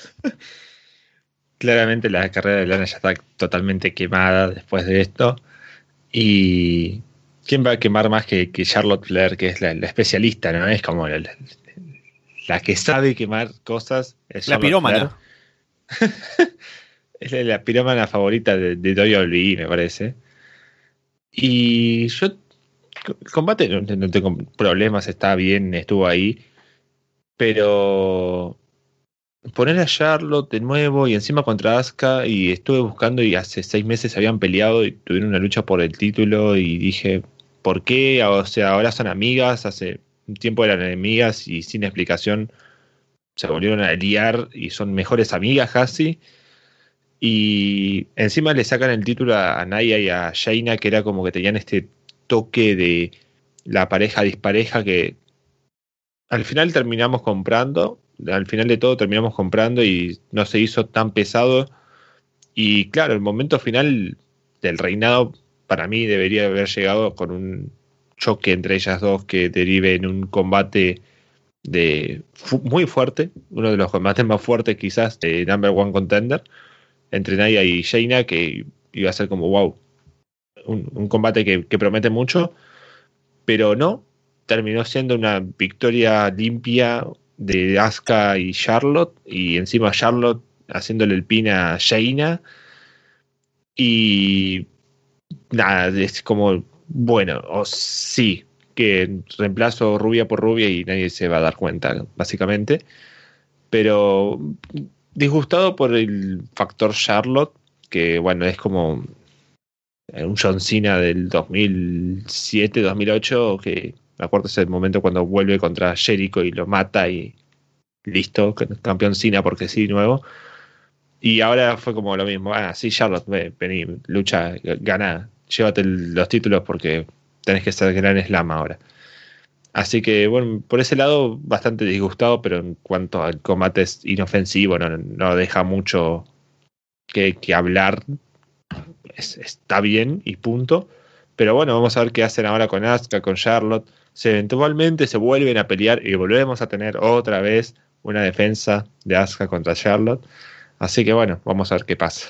C: Claramente la carrera de Lana ya está totalmente quemada después de esto. Y ¿quién va a quemar más que, que Charlotte Flair, que es la, la especialista, ¿no? Es como la, la, la que sabe quemar cosas. Es
A: la pirómana.
C: Es la, la pirómana favorita de, de W W E, me parece. Y yo, el combate no, no tengo problemas, está bien, estuvo ahí. Pero poner a Charlotte de nuevo y encima contra Asuka, y estuve buscando y hace seis meses habían peleado y tuvieron una lucha por el título y dije, ¿por qué? O sea, ahora son amigas, hace un tiempo eran enemigas y sin explicación se volvieron a liar y son mejores amigas casi. Y encima le sacan el título a Nia y a Shayna, que era como que tenían este toque de la pareja dispareja que al final terminamos comprando. Al final de todo terminamos comprando y no se hizo tan pesado. Y claro, el momento final del reinado para mí debería haber llegado con un choque entre ellas dos que derive en un combate de fu- muy fuerte, uno de los combates más fuertes quizás de Number One Contender, entre Nia y Shayna, que iba a ser como wow, un, un combate que, que promete mucho, pero no, terminó siendo una victoria limpia de Asuka y Charlotte, y encima Charlotte haciéndole el pin a Shayna. Y nada, es como, bueno, o sí, que reemplazo rubia por rubia y nadie se va a dar cuenta, básicamente. Pero disgustado por el factor Charlotte, que bueno, es como un John Cena del dos mil siete, dos mil ocho, que me acuerdo ese momento cuando vuelve contra Jericho y lo mata y listo, campeón Cena porque sí, nuevo. Y ahora fue como lo mismo. Ah, sí, Charlotte, vení, lucha, gana, llévate los títulos porque tenés que ser Gran Slam ahora. Así que, bueno, por ese lado, bastante disgustado, pero en cuanto al combate es inofensivo, no, no deja mucho que, que hablar. Es, está bien y punto. Pero bueno, vamos a ver qué hacen ahora con Asuka, con Charlotte. Si eventualmente se vuelven a pelear y volvemos a tener otra vez una defensa de Asuka contra Charlotte. Así que bueno, vamos a ver qué pasa.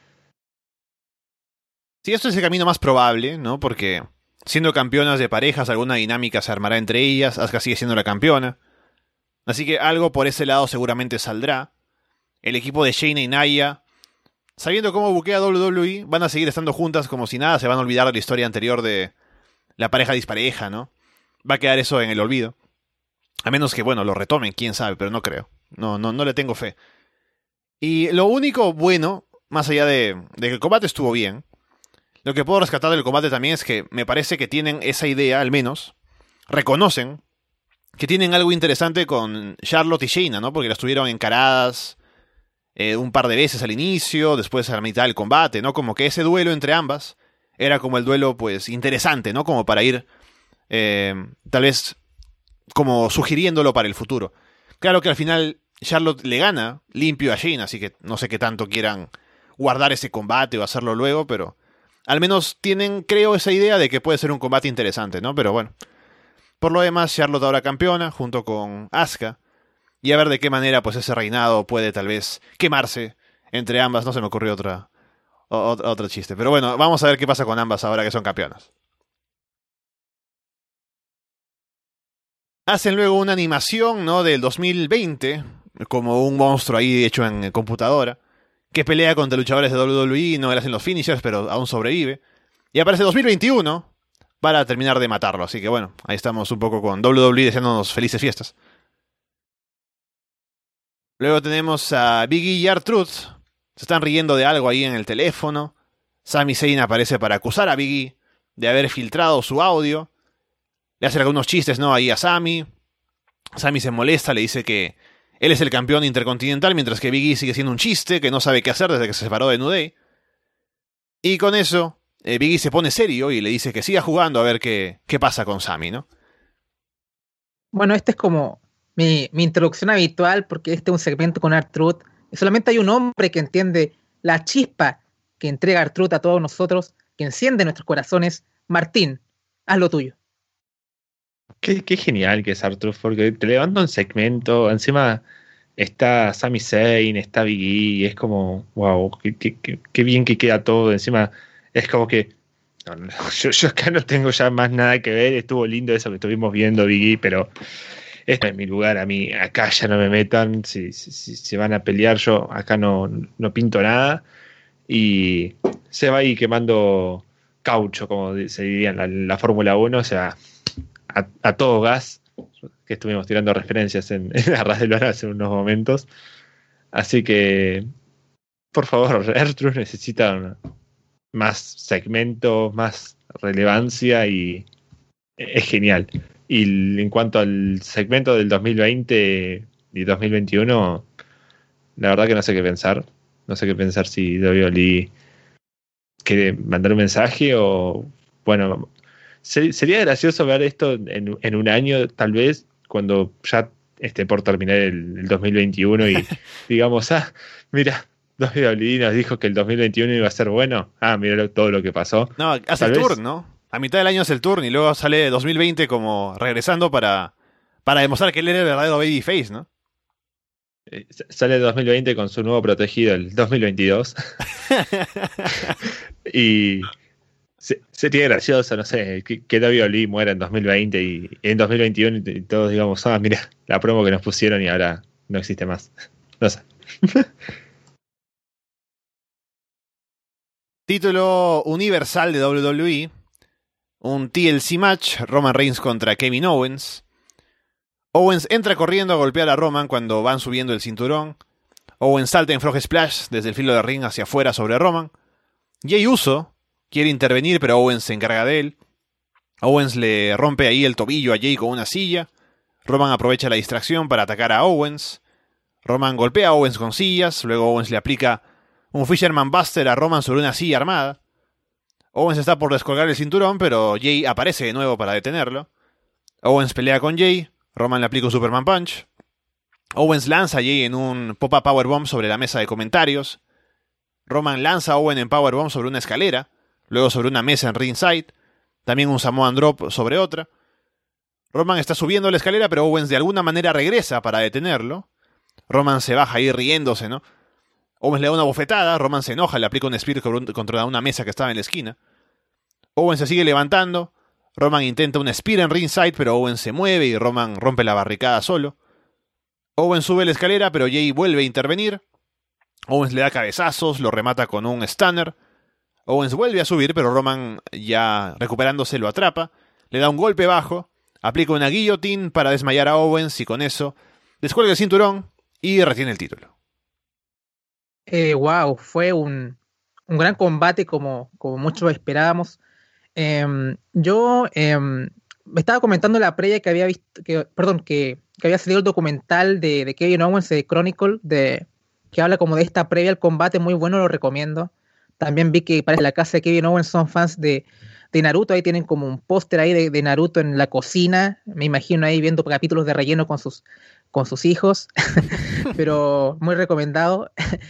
A: Sí, esto es el camino más probable, ¿no? Porque siendo campeonas de parejas, alguna dinámica se armará entre ellas. Asuka sigue siendo la campeona. Así que algo por ese lado seguramente saldrá. El equipo de Shayna y Nia, sabiendo cómo buquea doble u doble u E, van a seguir estando juntas como si nada. Se van a olvidar de la historia anterior de la pareja dispareja, ¿no? Va a quedar eso en el olvido. A menos que, bueno, lo retomen, quién sabe, pero no creo. No, no, no le tengo fe. Y lo único bueno, más allá de, de que el combate estuvo bien, lo que puedo rescatar del combate también es que me parece que tienen esa idea, al menos, reconocen que tienen algo interesante con Charlotte y Shayna, ¿no? Porque las tuvieron encaradas eh, un par de veces al inicio, después a la mitad del combate, ¿no? Como que ese duelo entre ambas era como el duelo, pues, interesante, ¿no? Como para ir, eh, tal vez, como sugiriéndolo para el futuro. Claro que al final Charlotte le gana limpio a Shayna, así que no sé qué tanto quieran guardar ese combate o hacerlo luego, pero al menos tienen, creo, esa idea de que puede ser un combate interesante, ¿no? Pero bueno, por lo demás, Charlotte ahora campeona junto con Asuka, y a ver de qué manera pues ese reinado puede tal vez quemarse entre ambas. No se me ocurrió otra, o, otro chiste, pero bueno, vamos a ver qué pasa con ambas ahora que son campeonas. Hacen luego una animación, ¿no? Del dos mil veinte, como un monstruo ahí hecho en computadora, que pelea contra luchadores de doble u doble u E, no le hacen los finishers, pero aún sobrevive. Y aparece dos mil veintiuno para terminar de matarlo. Así que bueno, ahí estamos un poco con doble u doble u E deseándonos felices fiestas. Luego tenemos a Big E y R-Truth. Se están riendo de algo ahí en el teléfono. Sami Zayn aparece para acusar a Big E de haber filtrado su audio. Le hace algunos chistes, ¿no? Ahí a Sami. Sami se molesta, le dice que él es el campeón intercontinental, mientras que Big E sigue siendo un chiste, que no sabe qué hacer desde que se separó de New Day. Y con eso, eh, Big E se pone serio y le dice que siga jugando a ver qué, qué pasa con Sami, ¿no?
B: Bueno, este es como mi, mi introducción habitual, porque este es un segmento con R-Truth. Y solamente hay un hombre que entiende la chispa que entrega R-Truth a todos nosotros, que enciende nuestros corazones. Martín, haz lo tuyo.
C: Qué, qué genial que es R-Truth, porque te levanta un segmento, encima está Sami Zayn, está Big E, y es como, wow, qué, qué, qué, qué bien que queda todo. Encima es como que, no, no, yo, yo acá no tengo ya más nada que ver, estuvo lindo eso que estuvimos viendo, Big E, pero este es mi lugar, a mí acá ya no me metan, si, si, si se van a pelear yo acá no, no pinto nada, y se va ahí quemando caucho, como se diría en la, la Fórmula uno, o sea, A, a todo gas, que estuvimos tirando referencias en, en la Ras de Lona hace unos momentos. Así que, por favor, R-Truth necesita una, más segmentos, más relevancia y es genial. Y en cuanto al segmento del dos mil veinte y dos mil veintiuno, la verdad que no sé qué pensar. No sé qué pensar si W W E quiere mandar un mensaje o, bueno, sería gracioso ver esto en, en un año, tal vez, cuando ya esté por terminar el, el dos mil veintiuno y digamos, ah, mira, W W E nos dijo que el dos mil veintiuno iba a ser bueno. Ah, mira todo lo que pasó.
A: No, hace
C: tal
A: el
C: vez,
A: turn, ¿no? A mitad del año hace el turn y luego sale dos mil veinte como regresando para, para demostrar que él era el verdadero babyface, ¿no?
C: Eh, sale el dos mil veinte con su nuevo protegido, el dos mil veintidós. Y se, sería gracioso, no sé, que, que W W E muera en dos mil veinte y en dos mil veintiuno y todos digamos, ah, mira, la promo que nos pusieron y ahora no existe más. No sé.
A: Título universal de doble u doble u E. Un T L C match, Roman Reigns contra Kevin Owens. Owens entra corriendo a golpear a Roman cuando van subiendo el cinturón. Owens salta en Frog Splash desde el filo de ring hacia afuera sobre Roman. Jey Uso quiere intervenir, pero Owens se encarga de él. Owens le rompe ahí el tobillo a Jey con una silla. Roman aprovecha la distracción para atacar a Owens. Roman golpea a Owens con sillas. Luego Owens le aplica un Fisherman Buster a Roman sobre una silla armada. Owens está por descolgar el cinturón, pero Jey aparece de nuevo para detenerlo. Owens pelea con Jey. Roman le aplica un Superman Punch. Owens lanza a Jey en un Pop-Up Powerbomb sobre la mesa de comentarios. Roman lanza a Owens en Powerbomb sobre una escalera. Luego sobre una mesa en ringside. También un Samoan Drop sobre otra. Roman está subiendo la escalera, pero Owens de alguna manera regresa para detenerlo. Roman se baja ahí riéndose, ¿no? Owens le da una bofetada, Roman se enoja, le aplica un Spear contra una mesa que estaba en la esquina. Owens se sigue levantando. Roman intenta un Spear en ringside, pero Owens se mueve y Roman rompe la barricada solo. Owens sube la escalera, pero Jey vuelve a intervenir. Owens le da cabezazos, lo remata con un Stunner. Owens vuelve a subir, pero Roman, ya recuperándose, lo atrapa. Le da un golpe bajo, aplica una guillotine para desmayar a Owens y con eso descuelga el cinturón y retiene el título.
B: Eh, wow, fue un, un gran combate como, como muchos esperábamos. Eh, yo eh, me estaba comentando en la previa que había visto, que, perdón, que, que había salido el documental de, de Kevin Owens, de Chronicle, de, que habla como de esta previa al combate, muy bueno, lo recomiendo. También vi que para la casa de Kevin Owens son fans de, de Naruto, ahí tienen como un póster ahí de, de Naruto en la cocina, me imagino ahí viendo capítulos de relleno con sus, con sus hijos, pero muy recomendado.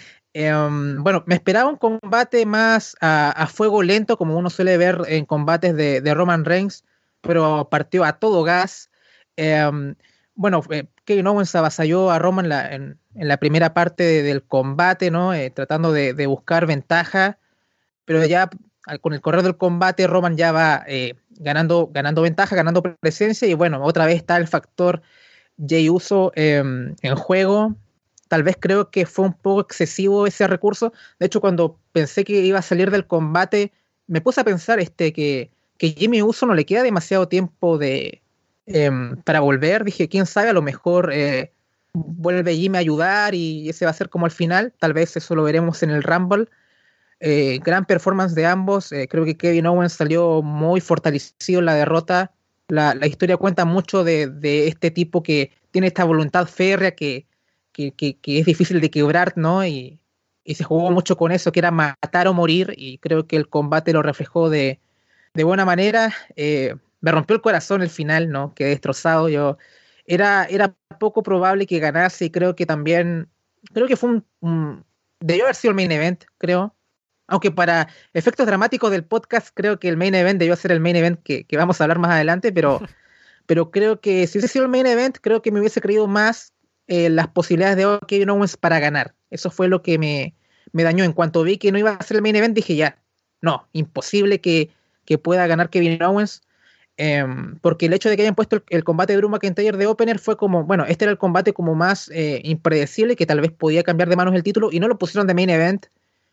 B: Um, bueno, me esperaba un combate más a, a fuego lento, como uno suele ver en combates de, de Roman Reigns, pero partió a todo gas. Um, bueno, eh, Kevin Owens avasalló a Roman la, en, en la primera parte de, del combate, ¿no? Eh, tratando de, de buscar ventaja, pero ya al, con el correr del combate Roman ya va eh, ganando, ganando ventaja, ganando presencia, y bueno, otra vez está el factor Jey Uso eh, en juego. Tal vez creo que fue un poco excesivo ese recurso. De hecho, cuando pensé que iba a salir del combate, me puse a pensar este, que, que Jimmy Uso no le queda demasiado tiempo de, eh, para volver. Dije, quién sabe, a lo mejor eh, vuelve Jimmy a ayudar y ese va a ser como el final. Tal vez eso lo veremos en el Rumble. Eh, gran performance de ambos. Eh, creo que Kevin Owens salió muy fortalecido en la derrota. La, la historia cuenta mucho de, de este tipo que tiene esta voluntad férrea que Que, que, que es difícil de quebrar, ¿no? Y, y se jugó mucho con eso, que era matar o morir, y creo que el combate lo reflejó de, de buena manera. Eh, me rompió el corazón el final, ¿no? Quedé destrozado. Yo, era, era poco probable que ganase, y creo que también, creo que fue un, un debió haber sido el main event, creo. Aunque para efectos dramáticos del podcast, creo que el main event debió ser el main event que, que vamos a hablar más adelante, pero, pero creo que si hubiese sido el main event, creo que me hubiese creído más Eh, las posibilidades de Kevin Owens para ganar. Eso fue lo que me, me dañó. En cuanto vi que no iba a ser el main event, dije ya, no, imposible que, que pueda ganar Kevin Owens, eh, porque el hecho de que hayan puesto el, el combate de Drew McIntyre de opener fue como, bueno, este era el combate como más eh, impredecible, que tal vez podía cambiar de manos el título, y no lo pusieron de main event.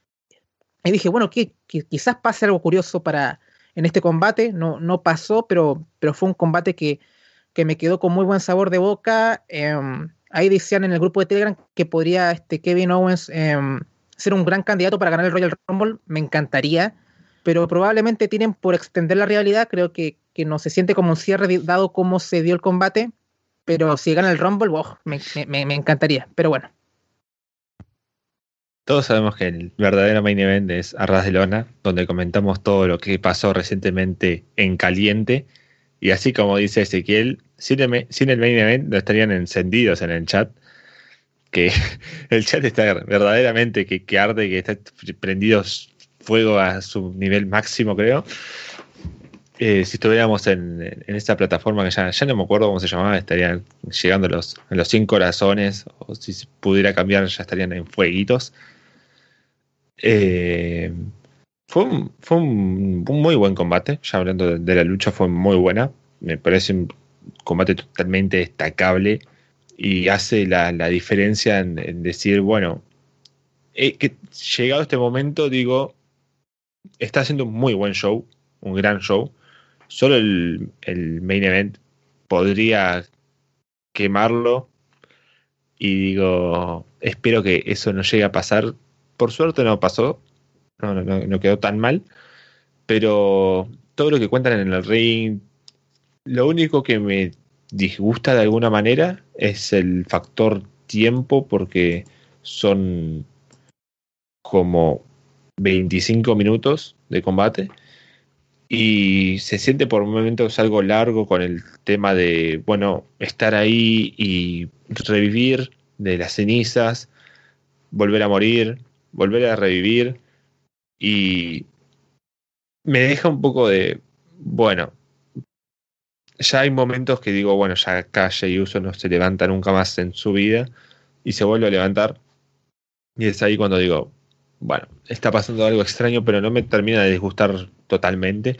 B: Y dije, bueno, que, que quizás pase algo curioso para en este combate. No, no pasó, pero, pero fue un combate que, que me quedó con muy buen sabor de boca. eh, Ahí decían en el grupo de Telegram que podría este Kevin Owens eh, ser un gran candidato para ganar el Royal Rumble. Me encantaría, pero probablemente tienen por extender la rivalidad. Creo que, que no se siente como un cierre dado cómo se dio el combate, pero si gana el Rumble, oh, me, me, me encantaría. Pero bueno.
C: Todos sabemos que el verdadero main event es A Ras de Lona, donde comentamos todo lo que pasó recientemente en caliente. Y así como dice Ezequiel, sin el, sin el main event no estarían encendidos en el chat. Que el chat está verdaderamente que, que arde, que está prendido fuego a su nivel máximo, creo. Eh, si estuviéramos en, en esta plataforma que ya, ya no me acuerdo cómo se llamaba, estarían llegando los, en los cien corazones, o si se pudiera cambiar ya estarían en fueguitos. Eh, fue un, fue un, un muy buen combate, ya hablando de, de la lucha, fue muy buena. Me parece un combate totalmente destacable y hace la, la diferencia en, en decir, bueno, eh, que llegado este momento, digo, está haciendo un muy buen show, un gran show. Solo el, el main event podría quemarlo. Y digo, espero que eso no llegue a pasar. Por suerte no pasó. No, no, no quedó tan mal. Pero todo lo que cuentan en el ring, lo único que me disgusta de alguna manera es el factor tiempo, porque son como veinticinco minutos de combate y se siente por momentos algo largo con el tema de, bueno, estar ahí y revivir de las cenizas, volver a morir, volver a revivir, y me deja un poco de, bueno, ya hay momentos que digo, bueno, ya acá Jey Uso no se levanta nunca más en su vida y se vuelve a levantar, y es ahí cuando digo, bueno, está pasando algo extraño, pero no me termina de disgustar totalmente.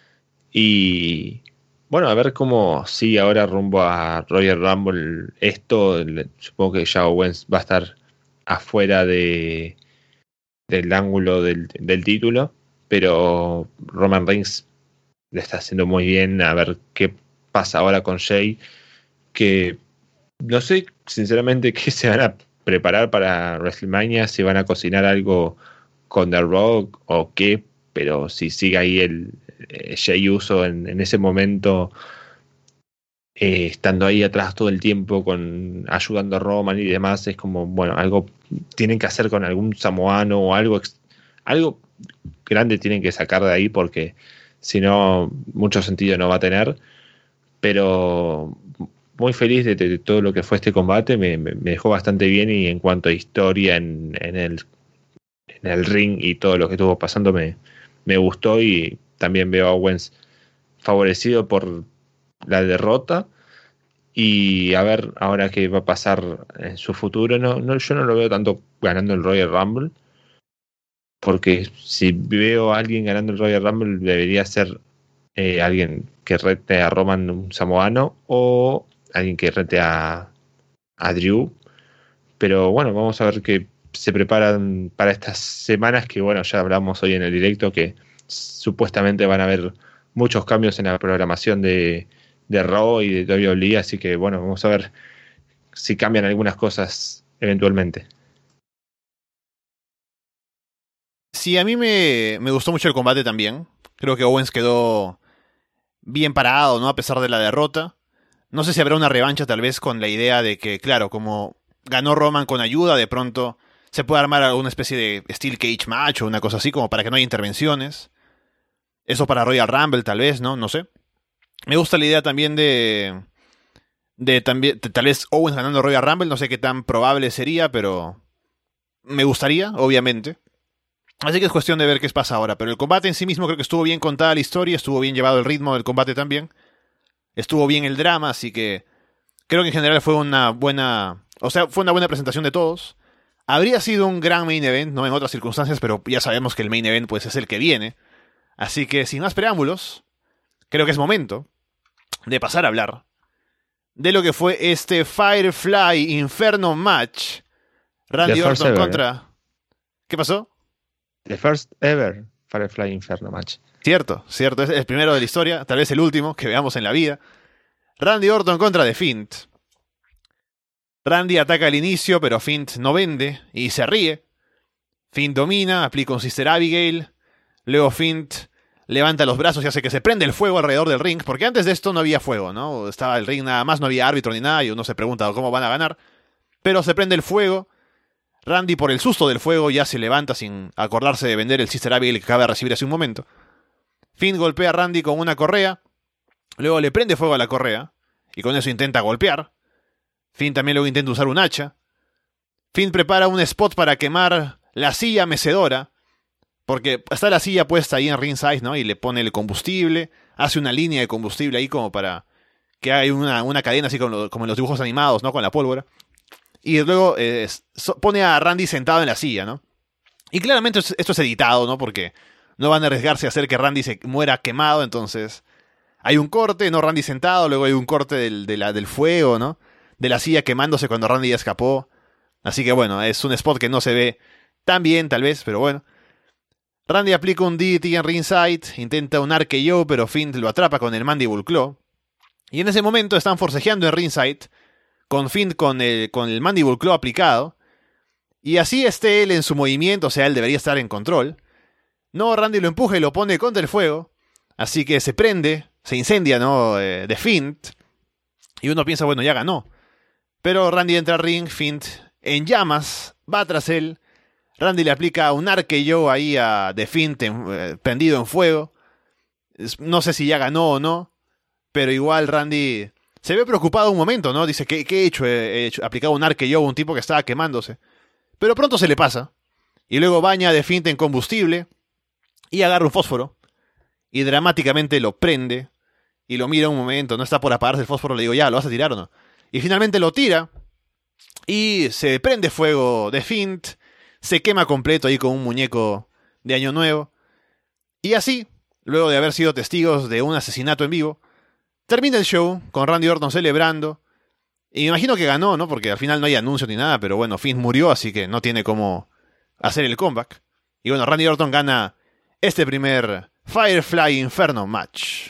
C: Y bueno, a ver cómo sigue ahora rumbo a Royal Rumble esto. Supongo que ya Owens va a estar afuera de del ángulo del, del título, pero Roman Reigns le está haciendo muy bien. A ver qué pasa ahora con Jey, que no sé sinceramente qué se van a preparar para WrestleMania, si van a cocinar algo con The Rock o qué, pero si sigue ahí el eh, Jey Uso en, en ese momento, eh, estando ahí atrás todo el tiempo, con ayudando a Roman y demás, es como, bueno, algo tienen que hacer con algún samoano o algo, algo grande tienen que sacar de ahí, porque si no, mucho sentido no va a tener. Pero muy feliz de, de todo lo que fue este combate, me, me, me dejó bastante bien, y en cuanto a historia en, en, el, en el ring y todo lo que estuvo pasando me, me gustó, y también veo a Owens favorecido por la derrota, y a ver ahora qué va a pasar en su futuro. No, no, yo no lo veo tanto ganando el Royal Rumble, porque si veo a alguien ganando el Royal Rumble debería ser eh, alguien que rete a Roman, un samoano, o alguien que rete a, a Drew. Pero bueno, vamos a ver qué se preparan para estas semanas, que bueno, ya hablamos hoy en el directo que supuestamente van a haber muchos cambios en la programación de, de Raw y de W W E, así que bueno, vamos a ver si cambian algunas cosas eventualmente.
A: Sí, a mí me, me gustó mucho el combate también. Creo que Owens quedó bien parado, ¿no? A pesar de la derrota. No sé si habrá una revancha, tal vez, con la idea de que, claro, como ganó Roman con ayuda, de pronto se puede armar alguna especie de Steel Cage match o una cosa así, como para que no haya intervenciones. Eso para Royal Rumble, tal vez, ¿no? No sé. Me gusta la idea también de... de también de, tal vez Owens ganando Royal Rumble, no sé qué tan probable sería, pero me gustaría, obviamente. Así que es cuestión de ver qué pasa ahora. Pero el combate en sí mismo creo que estuvo bien contada la historia, estuvo bien llevado el ritmo del combate también. Estuvo bien el drama, así que creo que en general fue una buena... O sea, fue una buena presentación de todos. Habría sido un gran main event, ¿no? En otras circunstancias, pero ya sabemos que el main event pues es el que viene. Así que sin más preámbulos, creo que es momento de pasar a hablar de lo que fue este Firefly Inferno match. Randy Orton ever, contra... ¿eh? ¿Qué pasó?
C: The first ever Firefly Inferno match.
A: Cierto, cierto. Es el primero de la historia, tal vez el último que veamos en la vida. Randy Orton contra The Fiend. Randy ataca al inicio, pero Fiend no vende y se ríe. Fiend domina, aplica un Sister Abigail. Luego Fiend levanta los brazos y hace que se prende el fuego alrededor del ring, porque antes de esto no había fuego, ¿no? Estaba el ring nada más, no había árbitro ni nada, y uno se pregunta cómo van a ganar. Pero se prende el fuego. Randy, por el susto del fuego, ya se levanta sin acordarse de vender el Sister Abigail que acaba de recibir hace un momento. Fiend golpea a Randy con una correa. Luego le prende fuego a la correa, y con eso intenta golpear. Fiend también luego intenta usar un hacha. Fiend prepara un spot para quemar la silla mecedora, porque está la silla puesta ahí en ringside, ¿no? Y le pone el combustible, hace una línea de combustible ahí como para que haya una, una cadena así como, lo, como en los dibujos animados, ¿no? Con la pólvora. Y luego eh, so, pone a Randy sentado en la silla, ¿no? Y claramente esto es, esto es editado, ¿no? Porque no van a arriesgarse a hacer que Randy se muera quemado, entonces hay un corte, ¿no? Randy sentado, luego hay un corte del, de la, del fuego, ¿no? De la silla quemándose cuando Randy ya escapó. Así que bueno, es un spot que no se ve tan bien, tal vez, pero bueno. Randy aplica un D D T en ringside, intenta un R K O, pero Finn lo atrapa con el Mandible Claw. Y en ese momento están forcejeando en ringside, con Finn con el, con el Mandible Claw aplicado. Y así esté él en su movimiento, o sea, él debería estar en control. No, Randy lo empuja y lo pone contra el fuego. Así que se prende, se incendia, ¿no? Eh, de Finn. Y uno piensa, bueno, ya ganó. Pero Randy entra al ring, Finn en llamas, va tras él. Randy le aplica un R K O ahí a The Fiend eh, prendido en fuego. No sé si ya ganó o no, pero igual Randy se ve preocupado un momento, ¿no? Dice, ¿qué, qué he hecho? He hecho? Aplicado un R K O a un tipo que estaba quemándose. Pero pronto se le pasa. Y luego baña a The Fiend en combustible y agarra un fósforo y dramáticamente lo prende y lo mira un momento. No está por apagarse el fósforo, le digo, ya, ¿lo vas a tirar o no? Y finalmente lo tira y se prende fuego The Fiend. Se quema completo ahí con un muñeco de Año Nuevo. Y así, luego de haber sido testigos de un asesinato en vivo, termina el show con Randy Orton celebrando. Y me imagino que ganó, ¿no? Porque al final no hay anuncio ni nada, pero bueno, Finn murió, así que no tiene cómo hacer el comeback. Y bueno, Randy Orton gana este primer Firefly Inferno match.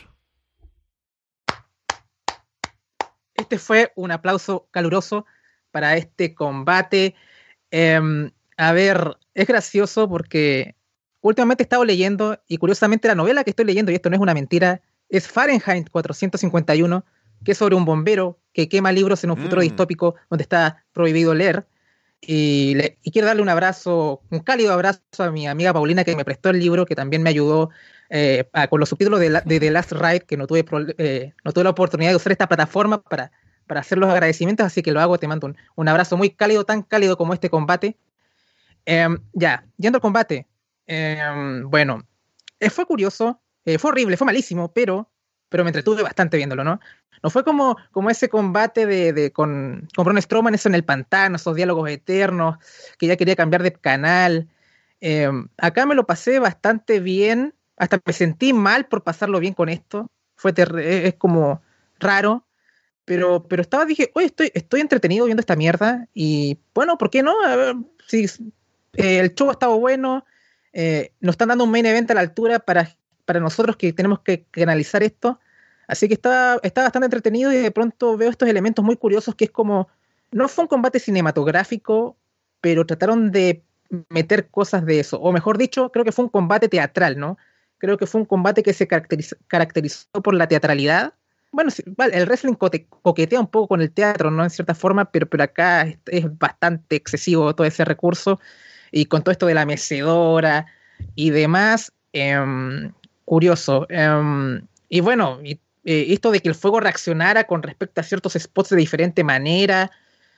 B: Este fue un aplauso caluroso para este combate. Eh, A ver, es gracioso porque últimamente he estado leyendo, y curiosamente la novela que estoy leyendo, y esto no es una mentira, es Fahrenheit cuatrocientos cincuenta y uno, que es sobre un bombero que quema libros en un futuro mm. distópico donde está prohibido leer. Y, le, y quiero darle un abrazo, un cálido abrazo a mi amiga Paulina, que me prestó el libro, que también me ayudó eh, a, con los subtítulos de, la, de The Last Ride, que no tuve, eh, no tuve la oportunidad de usar esta plataforma para, para hacer los agradecimientos, así que lo hago, te mando un, un abrazo muy cálido, tan cálido como este combate. Um, ya, yendo al combate, um, bueno, eh, fue curioso, eh, fue horrible, fue malísimo, pero, pero me entretuve bastante viéndolo, ¿no? No fue como, como ese combate de, de con, con Braun Strowman, eso en el pantano, esos diálogos eternos, que ya quería cambiar de canal. Eh, acá me lo pasé bastante bien, hasta me sentí mal por pasarlo bien con esto, fue ter- es como raro, pero, pero estaba, dije, oye, estoy, estoy entretenido viendo esta mierda, y bueno, ¿por qué no? A ver, si... Eh, el show ha estado bueno, eh, nos están dando un main event a la altura para, para nosotros que tenemos que, que analizar esto, así que está, está bastante entretenido y de pronto veo estos elementos muy curiosos que es como, no fue un combate cinematográfico, pero trataron de meter cosas de eso, o mejor dicho, creo que fue un combate teatral, ¿no? Creo que fue un combate que se caracterizó, caracterizó por la teatralidad. Bueno, sí, vale, el wrestling cote, coquetea un poco con el teatro, ¿no? En cierta forma, pero, pero acá es, es bastante excesivo todo ese recurso. Y con todo esto de la mecedora y demás, eh, curioso. Eh, y bueno, y, eh, esto de que el fuego reaccionara con respecto a ciertos spots de diferente manera.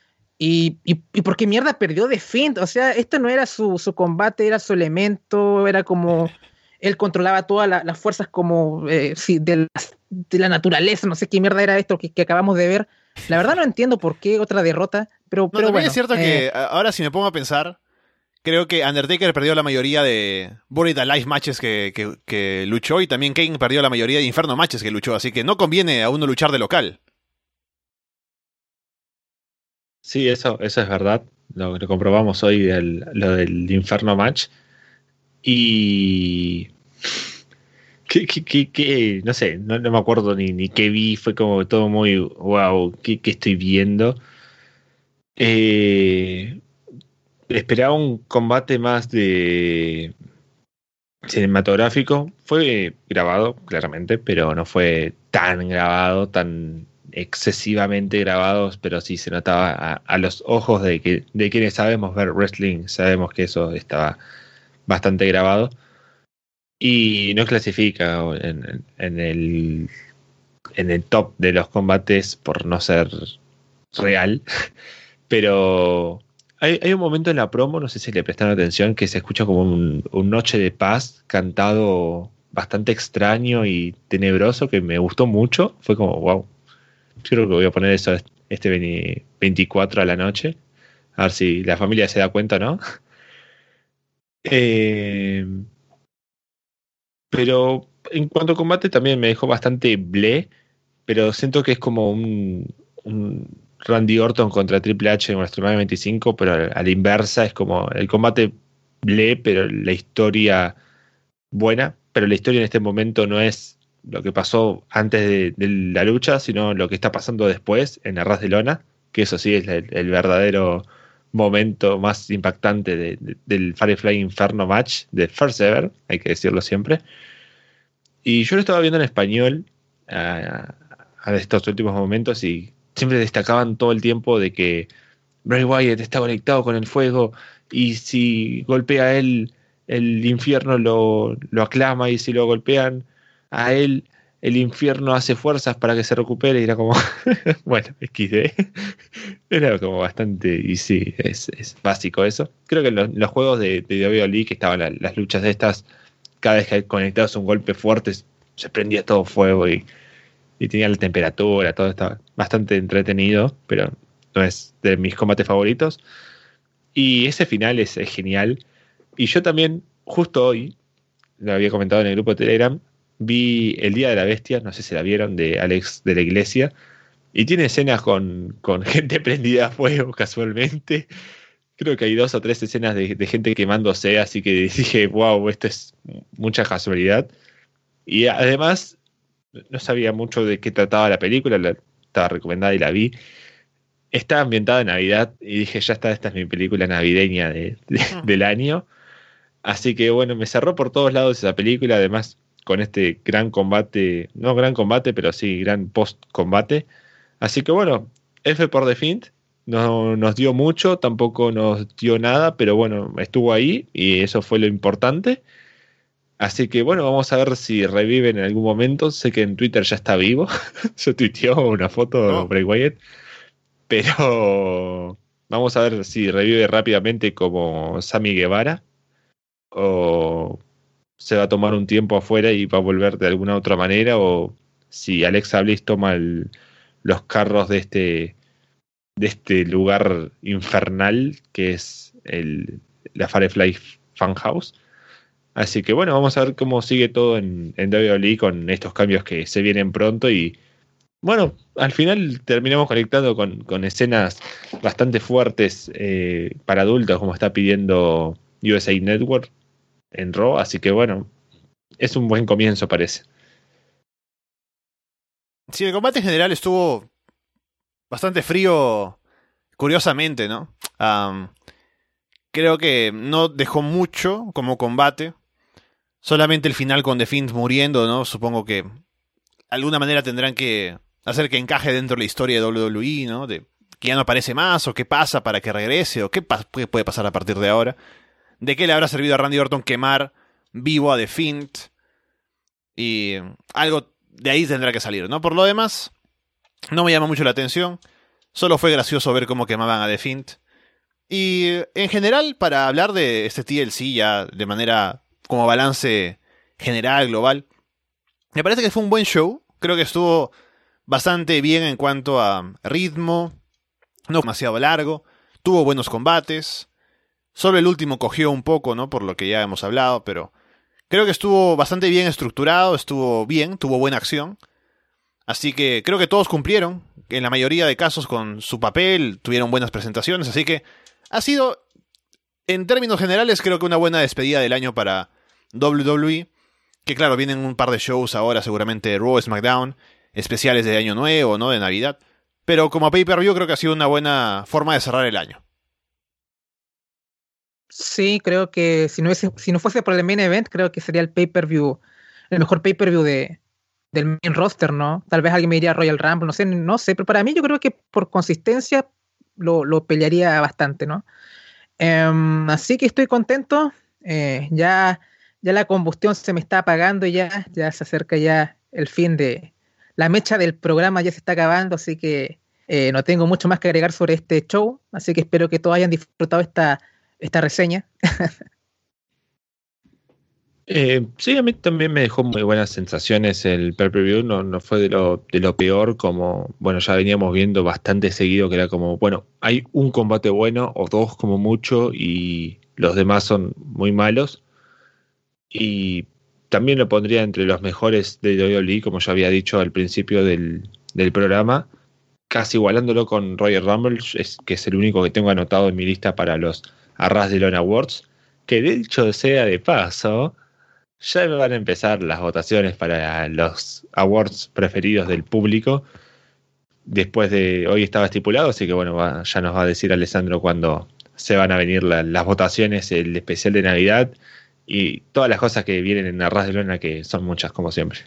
B: Y, y, y por qué mierda perdió The Fiend. O sea, esto no era su, su combate, era su elemento, era como... Él controlaba todas la, las fuerzas como eh, sí, de, la, de la naturaleza, no sé qué mierda era esto que, que acabamos de ver. La verdad no entiendo por qué otra derrota, pero,
A: no,
B: pero
A: también
B: bueno.
A: Es cierto
B: eh,
A: que ahora si me pongo a pensar... Creo que Undertaker perdió la mayoría de Buried Alive matches que, que, que luchó y también Kane perdió la mayoría de Inferno matches que luchó, así que no conviene a uno luchar de local.
C: Sí, eso, eso es verdad. Lo, lo comprobamos hoy, del, lo del Inferno match. Y... ¿Qué, qué, qué, qué? No sé, no, no me acuerdo ni, ni qué vi, fue como todo muy... Wow, ¿qué, qué estoy viendo? Eh... Esperaba un combate más de cinematográfico. Fue grabado, claramente, pero no fue tan grabado, tan excesivamente grabado, pero sí se notaba a, a los ojos de, que, de quienes sabemos ver wrestling, sabemos que eso estaba bastante grabado. Y no clasifica en, en, el, en el top de los combates por no ser real, pero... Hay, hay un momento en la promo, no sé si le prestaron atención, que se escucha como un, un Noche de Paz cantado bastante extraño y tenebroso, que me gustó mucho. Fue como, wow, yo creo que voy a poner eso este veinticuatro a la noche, a ver si la familia se da cuenta o no. Eh, pero en cuanto a combate también me dejó bastante bleh, pero siento que es como un... un Randy Orton contra Triple H en WrestleMania veinticinco, pero a la inversa es como el combate ble, pero la historia buena, pero la historia en este momento no es lo que pasó antes de, de la lucha, sino lo que está pasando después en Arras de Lona, que eso sí es el, el verdadero momento más impactante de, de, del Firefly Inferno match de First Ever, hay que decirlo siempre. Y yo lo estaba viendo en español a, a estos últimos momentos y siempre destacaban todo el tiempo de que Bray Wyatt está conectado con el fuego y si golpea a él, el infierno lo, lo aclama, y si lo golpean a él, el infierno hace fuerzas para que se recupere. Y era como, bueno, equis de. Era como bastante, y sí, es, es básico eso. Creo que en los, los juegos de, de W W E que estaban la, las luchas de estas, cada vez que conectabas un golpe fuerte, se prendía todo fuego y, y tenía la temperatura, todo estaba bastante entretenido, pero no es de mis combates favoritos. Y ese final es, es genial. Y yo también, justo hoy, lo había comentado en el grupo de Telegram, vi El Día de la Bestia, no sé si la vieron, de Alex de la Iglesia, y tiene escenas con, con gente prendida a fuego casualmente. Creo que hay dos o tres escenas de, de gente quemándose, así que dije, wow, esto es mucha casualidad. Y además, no sabía mucho de qué trataba la película, la, estaba recomendada y la vi. Está ambientada en Navidad y dije, ya está, esta es mi película navideña de, de, del año. Así que bueno, me cerró por todos lados esa película, además con este gran combate, no gran combate, pero sí gran post-combate. Así que bueno, F por The Fiend, no nos dio mucho, tampoco nos dio nada, pero bueno, estuvo ahí y eso fue lo importante. Así que bueno, vamos a ver si reviven en algún momento. Sé que en Twitter ya está vivo. Se tuiteó una foto de
A: Oh.
C: Bray Wyatt. Pero vamos a ver si revive rápidamente como Sammy Guevara o se va a tomar un tiempo afuera y va a volver de alguna otra manera, o si Alexa Bliss toma el, los carros de este de este lugar infernal que es el, la Firefly Funhouse. Así que bueno, vamos a ver cómo sigue todo en, en W W E con estos cambios que se vienen pronto. Y bueno, al final terminamos conectando con, con escenas bastante fuertes eh, para adultos, como está pidiendo U S A Network en Raw. Así que bueno, es un buen comienzo, parece.
A: Sí, el combate en general estuvo bastante frío, curiosamente, ¿no? Um, creo que no dejó mucho como combate. Solamente el final con The Fiend muriendo, ¿no? Supongo que de alguna manera tendrán que hacer que encaje dentro de la historia de W W E, ¿no? De que ya no aparece más, o qué pasa para que regrese, o qué, pa- qué puede pasar a partir de ahora. ¿De qué le habrá servido a Randy Orton quemar vivo a The Fiend? Y algo de ahí tendrá que salir, ¿no? Por lo demás, no me llama mucho la atención. Solo fue gracioso ver cómo quemaban a The Fiend. Y en general, para hablar de este T L C ya de manera como balance general, global, me parece que fue un buen show. Creo que estuvo bastante bien en cuanto a ritmo, no demasiado largo, tuvo buenos combates. Solo el último cogió un poco, ¿no? Por lo que ya hemos hablado, pero creo que estuvo bastante bien estructurado, estuvo bien, tuvo buena acción. Así que creo que todos cumplieron, en la mayoría de casos con su papel, tuvieron buenas presentaciones, así que ha sido, en términos generales, creo que una buena despedida del año para W W E, que claro, vienen un par de shows ahora, seguramente Raw, SmackDown, especiales de Año Nuevo, ¿no? De Navidad, pero como pay-per-view creo que ha sido una buena forma de cerrar el año.
B: Sí, creo que si no, hubiese- si no fuese por el main event, creo que sería el pay-per-view, el mejor pay-per-view de, del main roster, ¿no? Tal vez alguien me diría Royal Rumble, no sé, no sé, pero para mí yo creo que por consistencia lo, lo pelearía bastante, ¿no? Em, así que estoy contento. eh, ya, ya la combustión se me está apagando y ya, ya se acerca ya el fin de la mecha del programa, ya se está acabando, así que eh, no tengo mucho más que agregar sobre este show, así que espero que todos hayan disfrutado esta, esta reseña.
C: Eh, sí, a mí también me dejó muy buenas sensaciones el pay-per-view, no, no fue de lo, de lo peor, como, bueno, ya veníamos viendo bastante seguido, que era como, bueno, hay un combate bueno, o dos como mucho, y los demás son muy malos, y también lo pondría entre los mejores de W W E, como ya había dicho al principio del, del programa, casi igualándolo con Royal Rumble, es, que es el único que tengo anotado en mi lista para los Arras de Lona Awards, que de hecho sea de paso, Ya van a empezar las votaciones para los awards preferidos del público. Después de hoy estaba estipulado, así que bueno, va, ya nos va a decir Alessandro cuándo se van a venir la, las votaciones, el especial de Navidad y todas las cosas que vienen en Arras de Lona, que son muchas como siempre.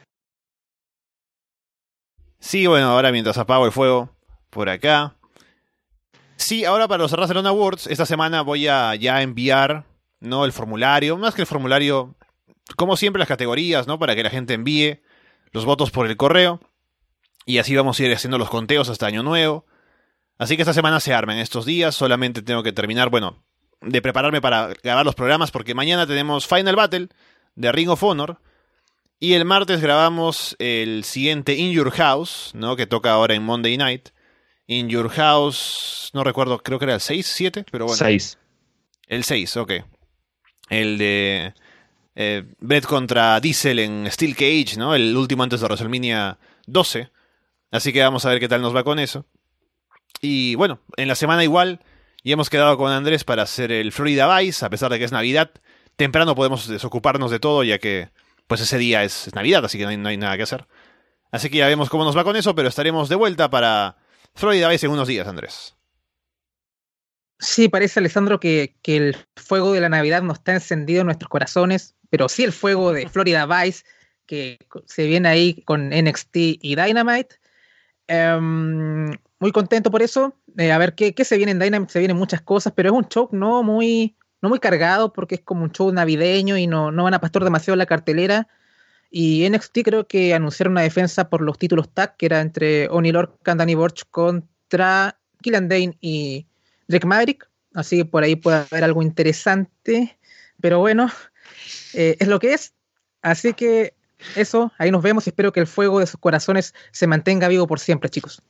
A: Sí, bueno, ahora mientras apago el fuego por acá. Sí, ahora para los Arras de Lona Awards, esta semana voy a ya enviar, ¿no?, el formulario, más que el formulario, como siempre las categorías, ¿no?, para que la gente envíe los votos por el correo. Y así vamos a ir haciendo los conteos hasta Año Nuevo. Así que esta semana se arma en estos días. Solamente tengo que terminar, bueno, de prepararme para grabar los programas, porque mañana tenemos Final Battle de Ring of Honor. Y el martes grabamos el siguiente In Your House, ¿no?, que toca ahora en Monday Night. In Your House, no recuerdo, creo que era el seis, siete, pero bueno.
C: seis.
A: El seis, ok. El de eh, Bret contra Diesel en Steel Cage, ¿no? El último antes de WrestleMania doce. Así que vamos a ver qué tal nos va con eso. Y bueno, en la semana igual, ya hemos quedado con Andrés para hacer el Florida Vice, a pesar de que es Navidad. Temprano podemos desocuparnos de todo, ya que pues ese día es Navidad, así que no hay, no hay nada que hacer. Así que ya vemos cómo nos va con eso, pero estaremos de vuelta para Florida Vice en unos días, Andrés.
B: Sí, parece, Alessandro, que, que el fuego de la Navidad no está encendido en nuestros corazones, pero sí el fuego de Florida Vice, que se viene ahí con N X T y Dynamite. Um, muy contento por eso. Eh, a ver qué, qué se viene en Dynamite. Se vienen muchas cosas, pero es un show no muy, no muy cargado, porque es como un show navideño y no, no van a pastor demasiado la cartelera. Y N X T creo que anunciaron una defensa por los títulos tag, que era entre Oney Lorcan, Danny Burch contra Killian Dane y Drake Maverick. Así que por ahí puede haber algo interesante, pero bueno, eh, es lo que es. Así que eso, ahí nos vemos y espero que el fuego de sus corazones se mantenga vivo por siempre, chicos.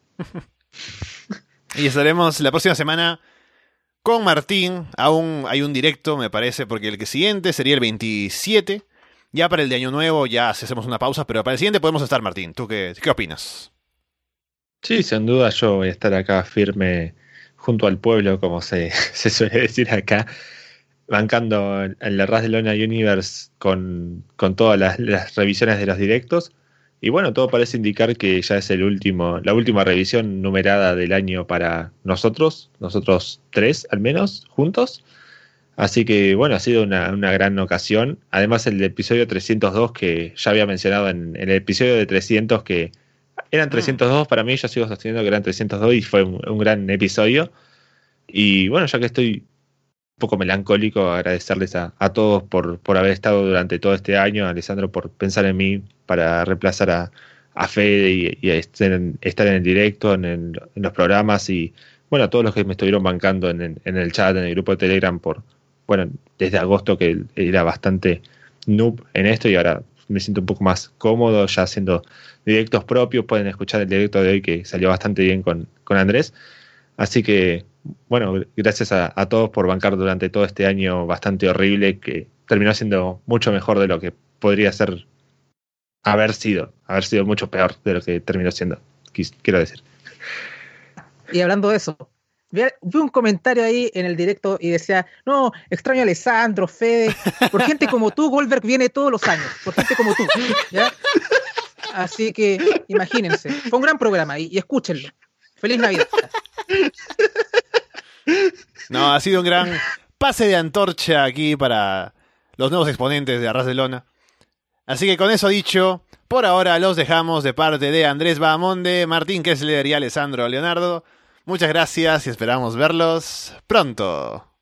A: Y estaremos la próxima semana con Martín. Aún hay un directo, me parece, porque el que siguiente sería el veintisiete. Ya para el de Año Nuevo ya hacemos una pausa, pero para el siguiente podemos estar, Martín. ¿Tú qué, qué opinas?
C: Sí, sin duda yo voy a estar acá firme junto al pueblo, como se, se suele decir acá, bancando en la Arras de Lona Universe con, con todas las, las revisiones de los directos. Y bueno, todo parece indicar que ya es el último, la última revisión numerada del año para nosotros, nosotros tres al menos, juntos. Así que bueno, ha sido una, una gran ocasión. Además el episodio trescientos dos, que ya había mencionado en, en el episodio de trescientos, que eran trescientos dos para mí, yo sigo sosteniendo que eran trescientos dos y fue un, un gran episodio. Y bueno, ya que estoy un poco melancólico, agradecerles a, a todos por, por haber estado durante todo este año, a Alessandro por pensar en mí para reemplazar a, a Fede y, y a estar, en, estar en el directo, en, el, en los programas, y bueno, a todos los que me estuvieron bancando en, en, en el chat, en el grupo de Telegram, por bueno, desde agosto que era bastante noob en esto y ahora me siento un poco más cómodo ya haciendo directos propios. Pueden escuchar el directo de hoy que salió bastante bien con, con Andrés. Así que, bueno, gracias a, a todos por bancar durante todo este año bastante horrible, que terminó siendo mucho mejor de lo que podría ser haber sido, haber sido mucho peor de lo que terminó siendo, quiero decir.
B: Y hablando de eso, vi un comentario ahí en el directo y decía, no, extraño a Alessandro, Fede, por gente como tú, Goldberg viene todos los años, por gente como tú, ¿ya? Así que imagínense, fue un gran programa y, y escúchenlo. ¡Feliz Navidad!
A: No, ha sido un gran pase de antorcha aquí para los nuevos exponentes de Arras de Lona. Así que con eso dicho, por ahora los dejamos de parte de Andrés Bahamonde, Martín Kessler y Alessandro Leonardo. Muchas gracias y esperamos verlos pronto.